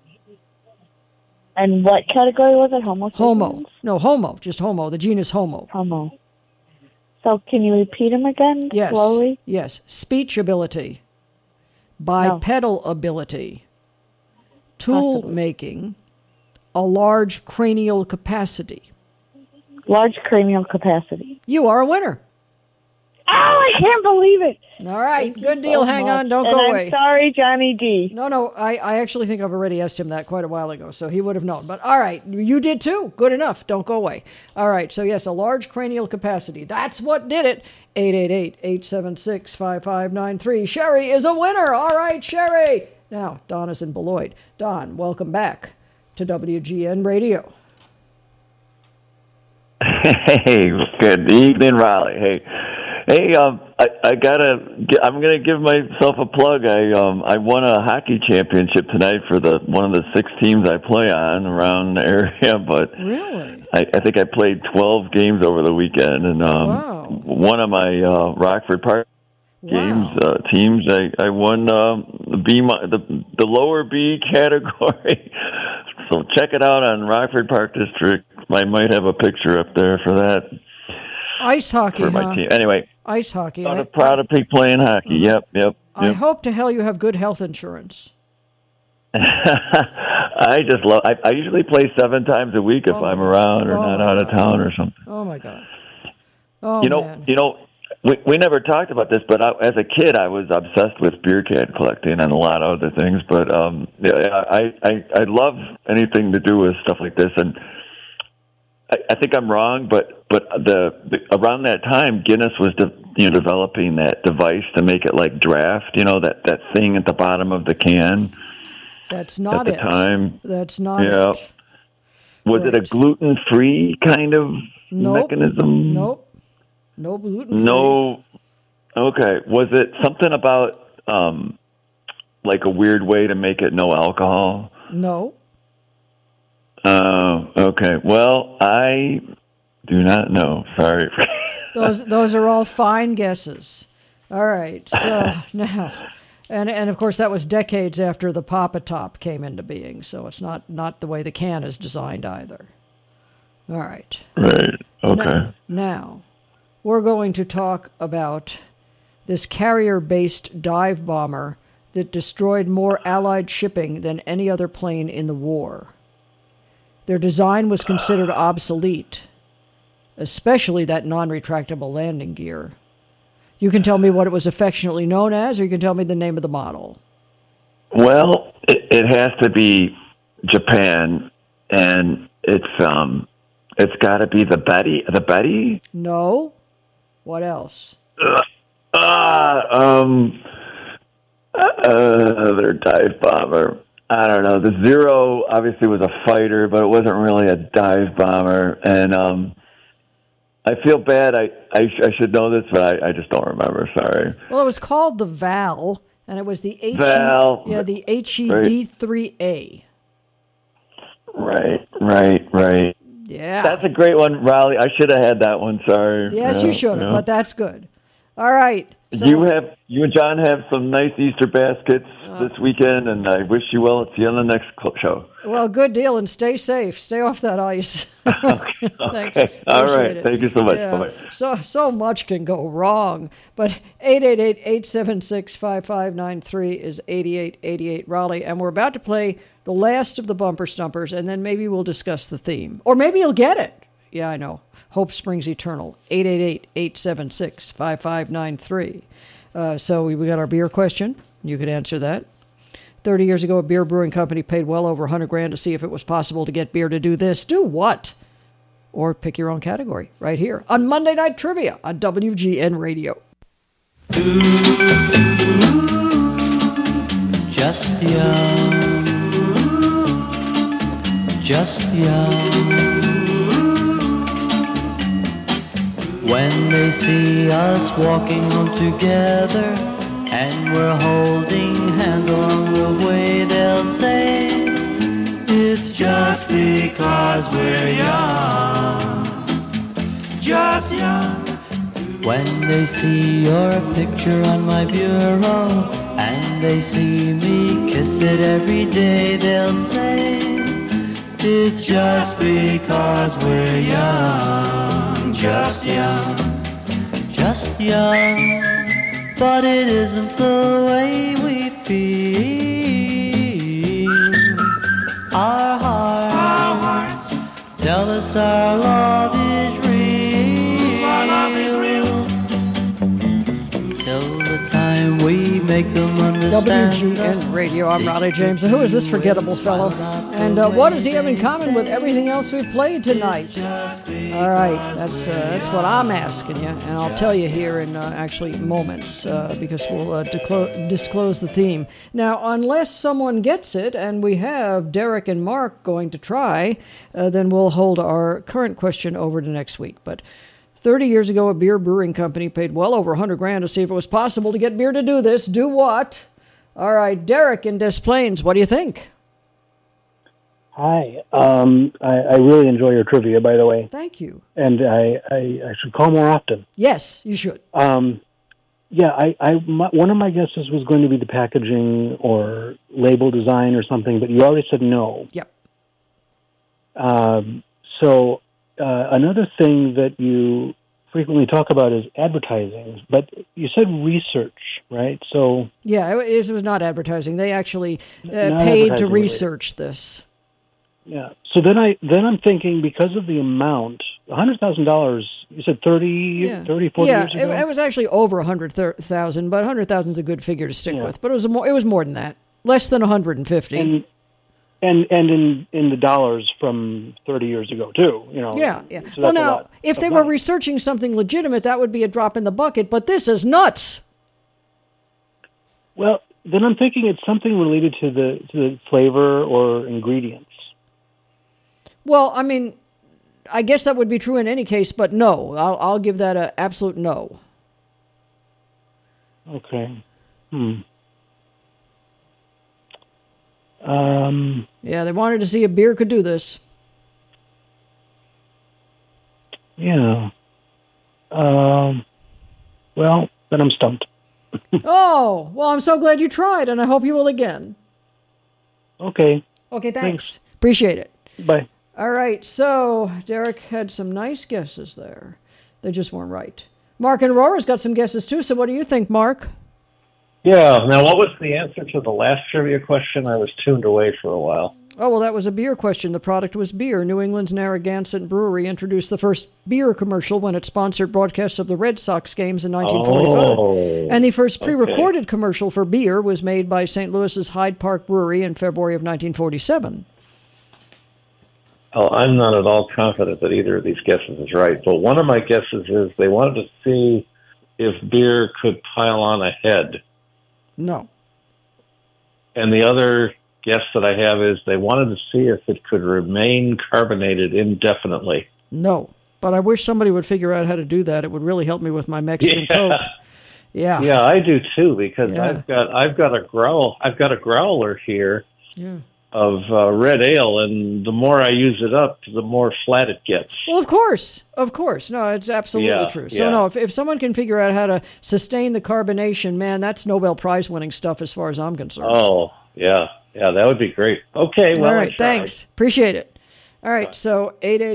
And what category was it? Homo sapiens? Homo. No, Homo. Just Homo. The genus Homo. Homo. So can you repeat them again slowly? Yes. Speech ability, bipedal ability, tool making, a large cranial capacity. Large cranial capacity. You are a winner. I can't believe it. All right, good deal. Hang much. on, don't And go I'm away. sorry, Johnny D. No, I actually think I've already asked him that quite a while ago, so he would have known. But all right, you did too. Good enough. Don't go away. All right, so yes, a large cranial capacity. That's what did it. 888-876-5593. Sherry is a winner. All right, Sherry. Now, Don is in Beloit. Don, welcome back to WGN Radio. Hey, good evening, Raleigh. Hey, I'm gonna give myself a plug. I won a hockey championship tonight for one of the 6 teams I play on around the area. But really, I think I played 12 games over the weekend, and one of my Rockford Park teams, I won the lower B category. So check it out on Rockford Park District. I might have a picture up there for that. Ice hockey, for my team. Anyway, ice hockey. I'm proud of people playing hockey. Yep. I hope to hell you have good health insurance. I just love. I usually play 7 times a week if I'm around or not out of town or something. Oh my God. Oh, you know, we never talked about this, but as a kid, I was obsessed with beer can collecting and a lot of other things. But I love anything to do with stuff like this, and I think I'm wrong, but around that time, Guinness was developing that device to make it like draft. That thing at the bottom of the can. That's not at the time. That's not it. Was it a gluten-free kind of mechanism? Nope. No gluten-free. No. Okay. Was it something about like a weird way to make it no alcohol? No. Okay. Well, I do not know. Sorry. Those are all fine guesses. All right. So now, and of course that was decades after the Papa Top came into being. So it's not the way the can is designed either. All right. Right. Okay. Now we're going to talk about this carrier-based dive bomber that destroyed more Allied shipping than any other plane in the war. Their design was considered obsolete, especially that non-retractable landing gear. You can tell me what it was affectionately known as, or you can tell me the name of the model. Well, it has to be Japan, and it's got to be the Betty. The Betty? No. What else? Their dive bomber. I don't know. The Zero obviously was a fighter, but it wasn't really a dive bomber. And I feel bad. I should know this, but I just don't remember. Sorry. Well, it was called the Val, and it was the Val. The HED-3A. Right. Yeah. That's a great one, Raleigh. I should have had that one. Sorry. Yes, you should have, but that's good. All right. So, you and John have some nice Easter baskets this weekend, and I wish you well. See you on the next show. Well, good deal, and stay safe. Stay off that ice. Okay. Thanks. All right. It. Thank you so much. Yeah. Bye-bye. So much can go wrong, but 888-876-5593 is 8888 Raleigh, and we're about to play the last of the bumper stumpers, and then maybe we'll discuss the theme, or maybe you'll get it. Yeah, I know. Hope springs eternal. 888-876-5593. So we got our beer question. You could answer that. 30 years ago, a beer brewing company paid well over $100,000 to see if it was possible to get beer to do this. Do what? Or pick your own category right here on Monday Night Trivia on WGN Radio. Just young, just young. When they see us walking home together and we're holding hands along the way, they'll say, it's just because we're young, just young. When they see your picture on my bureau and they see me kiss it every day, they'll say, it's just because we're young, just young, just young. But it isn't the way we feel. Our hearts tell us our love is real. Our love is real. WGN Radio. I'm Raleigh James. And who is this forgettable fellow? And what does he have in common with everything else we played tonight? All right, that's what I'm asking you, and I'll tell you here in actually moments because we'll disclose the theme. Now, unless someone gets it, and we have Derek and Mark going to try, then we'll hold our current question over to next week. But 30 years ago, a beer brewing company paid well over $100,000 to see if it was possible to get beer to do this. Do what? All right, Derek in Des Plaines, what do you think? Hi. I really enjoy your trivia, by the way. Thank you. And I should call more often. Yes, you should. One of my guesses was going to be the packaging or label design or something, but you already said no. Yep. So another thing that you frequently talk about is advertising, but you said research, right? So yeah, it was not advertising. They actually Not paid to advertising research this. Yeah. So then I'm thinking because of the amount, $100,000. You said 40 years ago. It was actually over 100,000, but 100,000 is a good figure to stick with. But it was more than that, less than 150. And in the dollars from 30 years ago too, you know. Yeah. So Well, that's a now, lot if of they were researching something legitimate, that would be a drop in the bucket. But this is nuts. Well, then I'm thinking it's something related to the flavor or ingredients. Well, I mean, I guess that would be true in any case, but no, I'll give that an absolute no. Okay. Yeah, they wanted to see if beer could do this. Yeah. Well, then I'm stumped. Oh, well, I'm so glad you tried, and I hope you will again. Okay. Okay, thanks. Appreciate it. Bye. All right, so Derek had some nice guesses there. They just weren't right. Mark and Aurora's got some guesses, too, so what do you think, Mark? Yeah. Now, what was the answer to the last trivia question? I was tuned away for a while. Oh, well, that was a beer question. The product was beer. New England's Narragansett Brewery introduced the first beer commercial when it sponsored broadcasts of the Red Sox games in 1945. Oh, And the first pre-recorded commercial for beer was made by St. Louis's Hyde Park Brewery in February of 1947. Oh, I'm not at all confident that either of these guesses is right, but one of my guesses is they wanted to see if beer could pile on a head. No. And the other guess that I have is they wanted to see if it could remain carbonated indefinitely. No. But I wish somebody would figure out how to do that. It would really help me with my Mexican Coke. Yeah. Yeah, I do too, because I've got a growler here of red ale, and the more I use it up, the more flat it gets. Well, of course. No, it's absolutely true. So, no, if someone can figure out how to sustain the carbonation, man, that's Nobel Prize winning stuff as far as I'm concerned. Oh, yeah. Yeah, that would be great. Okay, well, all right, thanks. Appreciate it. All right, so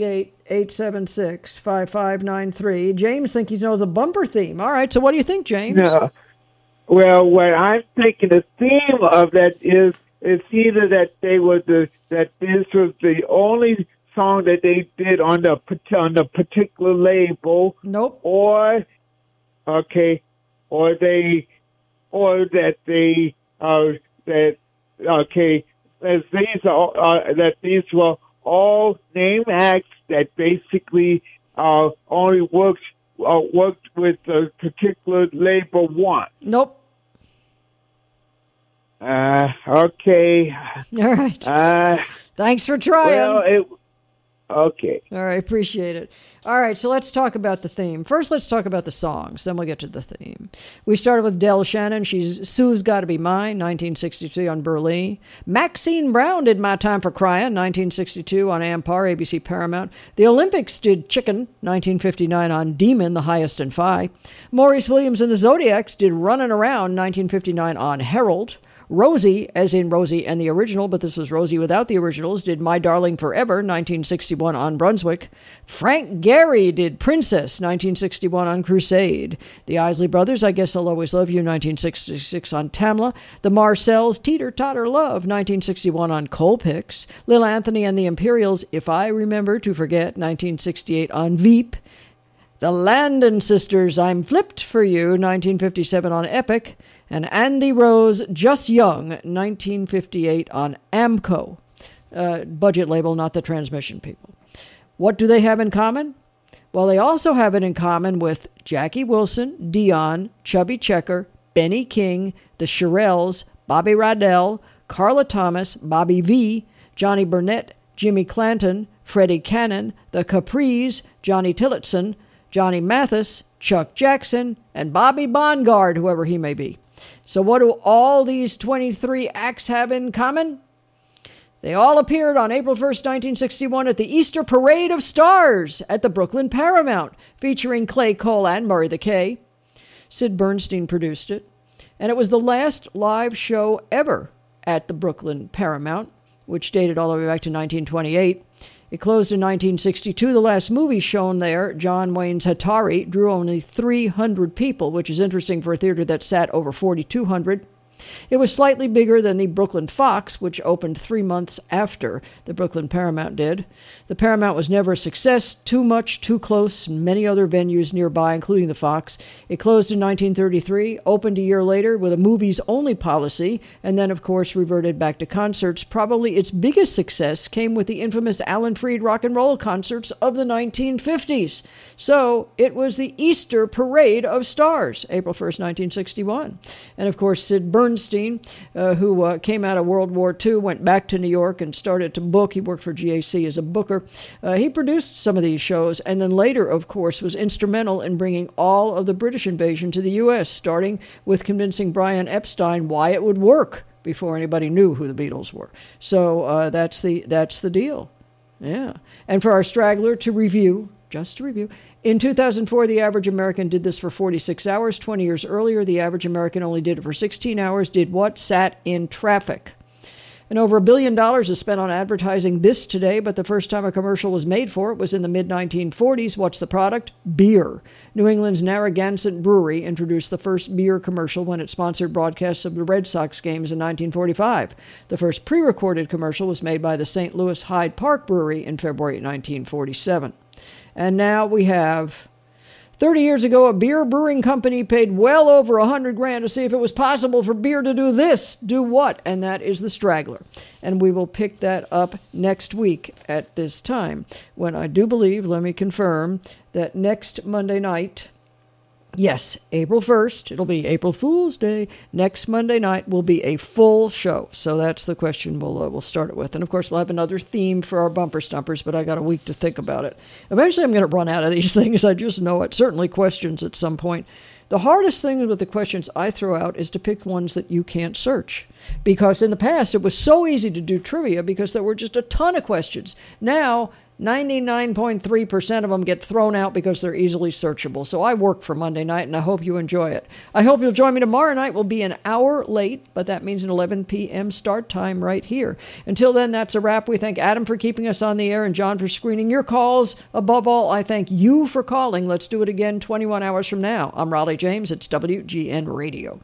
888-876-5593. James thinks he knows the bumper theme. All right, so what do you think, James? No. Well, what I'm thinking the theme of that is it's either that this was the only song that they did on the particular label. Nope. Or that these were all name acts that basically only worked with a particular label once. Nope. Okay. All right. Thanks for trying. Okay. All right, appreciate it. All right, so let's talk about the theme. First, let's talk about the songs, then we'll get to the theme. We started with Del Shannon. Sue's Gotta Be Mine, 1963 on Burley. Maxine Brown did My Time for Crying, 1962 on Ampar, ABC Paramount. The Olympics did Chicken, 1959 on Demon, The Highest and Phi. Maurice Williams and the Zodiacs did Runnin' Around, 1959 on Herald. Rosie, as in Rosie and the original, but this was Rosie without the originals, did My Darling Forever, 1961 on Brunswick. Frank Gehry did Princess, 1961 on Crusade. The Isley Brothers, I Guess I'll Always Love You, 1966 on Tamla. The Marcells, Teeter Totter Love, 1961 on Colpix. Lil Anthony and the Imperials, If I Remember to Forget, 1968 on Veep. The Landon Sisters, I'm Flipped for You, 1957 on Epic. And Andy Rose, Just Young, 1958 on Amco. Budget label, not the transmission people. What do they have in common? Well, they also have it in common with Jackie Wilson, Dion, Chubby Checker, Benny King, the Shirelles, Bobby Rydell, Carla Thomas, Bobby V, Johnny Burnett, Jimmy Clanton, Freddie Cannon, the Capris, Johnny Tillotson, Johnny Mathis, Chuck Jackson, and Bobby Bongard, whoever he may be. So what do all these 23 acts have in common? They all appeared on April 1st, 1961 at the Easter Parade of Stars at the Brooklyn Paramount, featuring Clay Cole and Murray the K. Sid Bernstein produced it, and it was the last live show ever at the Brooklyn Paramount, which dated all the way back to 1928. It closed in 1962. The last movie shown there, John Wayne's Hatari, drew only 300 people, which is interesting for a theater that sat over 4,200. It was slightly bigger than the Brooklyn Fox, which opened 3 months after the Brooklyn Paramount did. The Paramount was never a success, too much, too close, and many other venues nearby, including the Fox. It closed in 1933, opened a year later with a movies-only policy, and then, of course, reverted back to concerts. Probably its biggest success came with the infamous Alan Freed rock and roll concerts of the 1950s. So it was the Easter Parade of Stars, April 1st, 1961. And, of course, Sid Bernstein, who came out of World War II, went back to New York and started to book. He worked for GAC as a booker. He produced some of these shows, and then later, of course, was instrumental in bringing all of the British invasion to the U.S., starting with convincing Brian Epstein why it would work before anybody knew who the Beatles were. So that's the deal. Yeah. And for our straggler to review, just to review, in 2004, the average American did this for 46 hours. 20 years earlier, the average American only did it for 16 hours. Did what? Sat in traffic. And over $1 billion is spent on advertising this today, but the first time a commercial was made for it was in the mid-1940s. What's the product? Beer. New England's Narragansett Brewery introduced the first beer commercial when it sponsored broadcasts of the Red Sox games in 1945. The first pre-recorded commercial was made by the St. Louis Hyde Park Brewery in February 1947. And now we have 30 years ago, a beer brewing company paid well over $100,000 to see if it was possible for beer to do this. Do what? And that is the straggler. And we will pick that up next week at this time, when I do believe, let me confirm, that next Monday night, yes, April 1st, it'll be April Fool's Day. Next Monday night will be a full show. So that's the question we'll start it with. And, of course, we'll have another theme for our bumper stumpers, but I got a week to think about it. Eventually, I'm going to run out of these things. I just know it. Certainly questions at some point. The hardest thing with the questions I throw out is to pick ones that you can't search. Because in the past, it was so easy to do trivia because there were just a ton of questions. Now, 99.3% of them get thrown out because they're easily searchable. So I work for Monday night, and I hope you enjoy it. I hope you'll join me tomorrow night. We'll be an hour late, but that means an 11 p.m. start time right here. Until then, that's a wrap. We thank Adam for keeping us on the air and John for screening your calls. Above all, I thank you for calling. Let's do it again 21 hours from now. I'm Raleigh James. It's WGN Radio.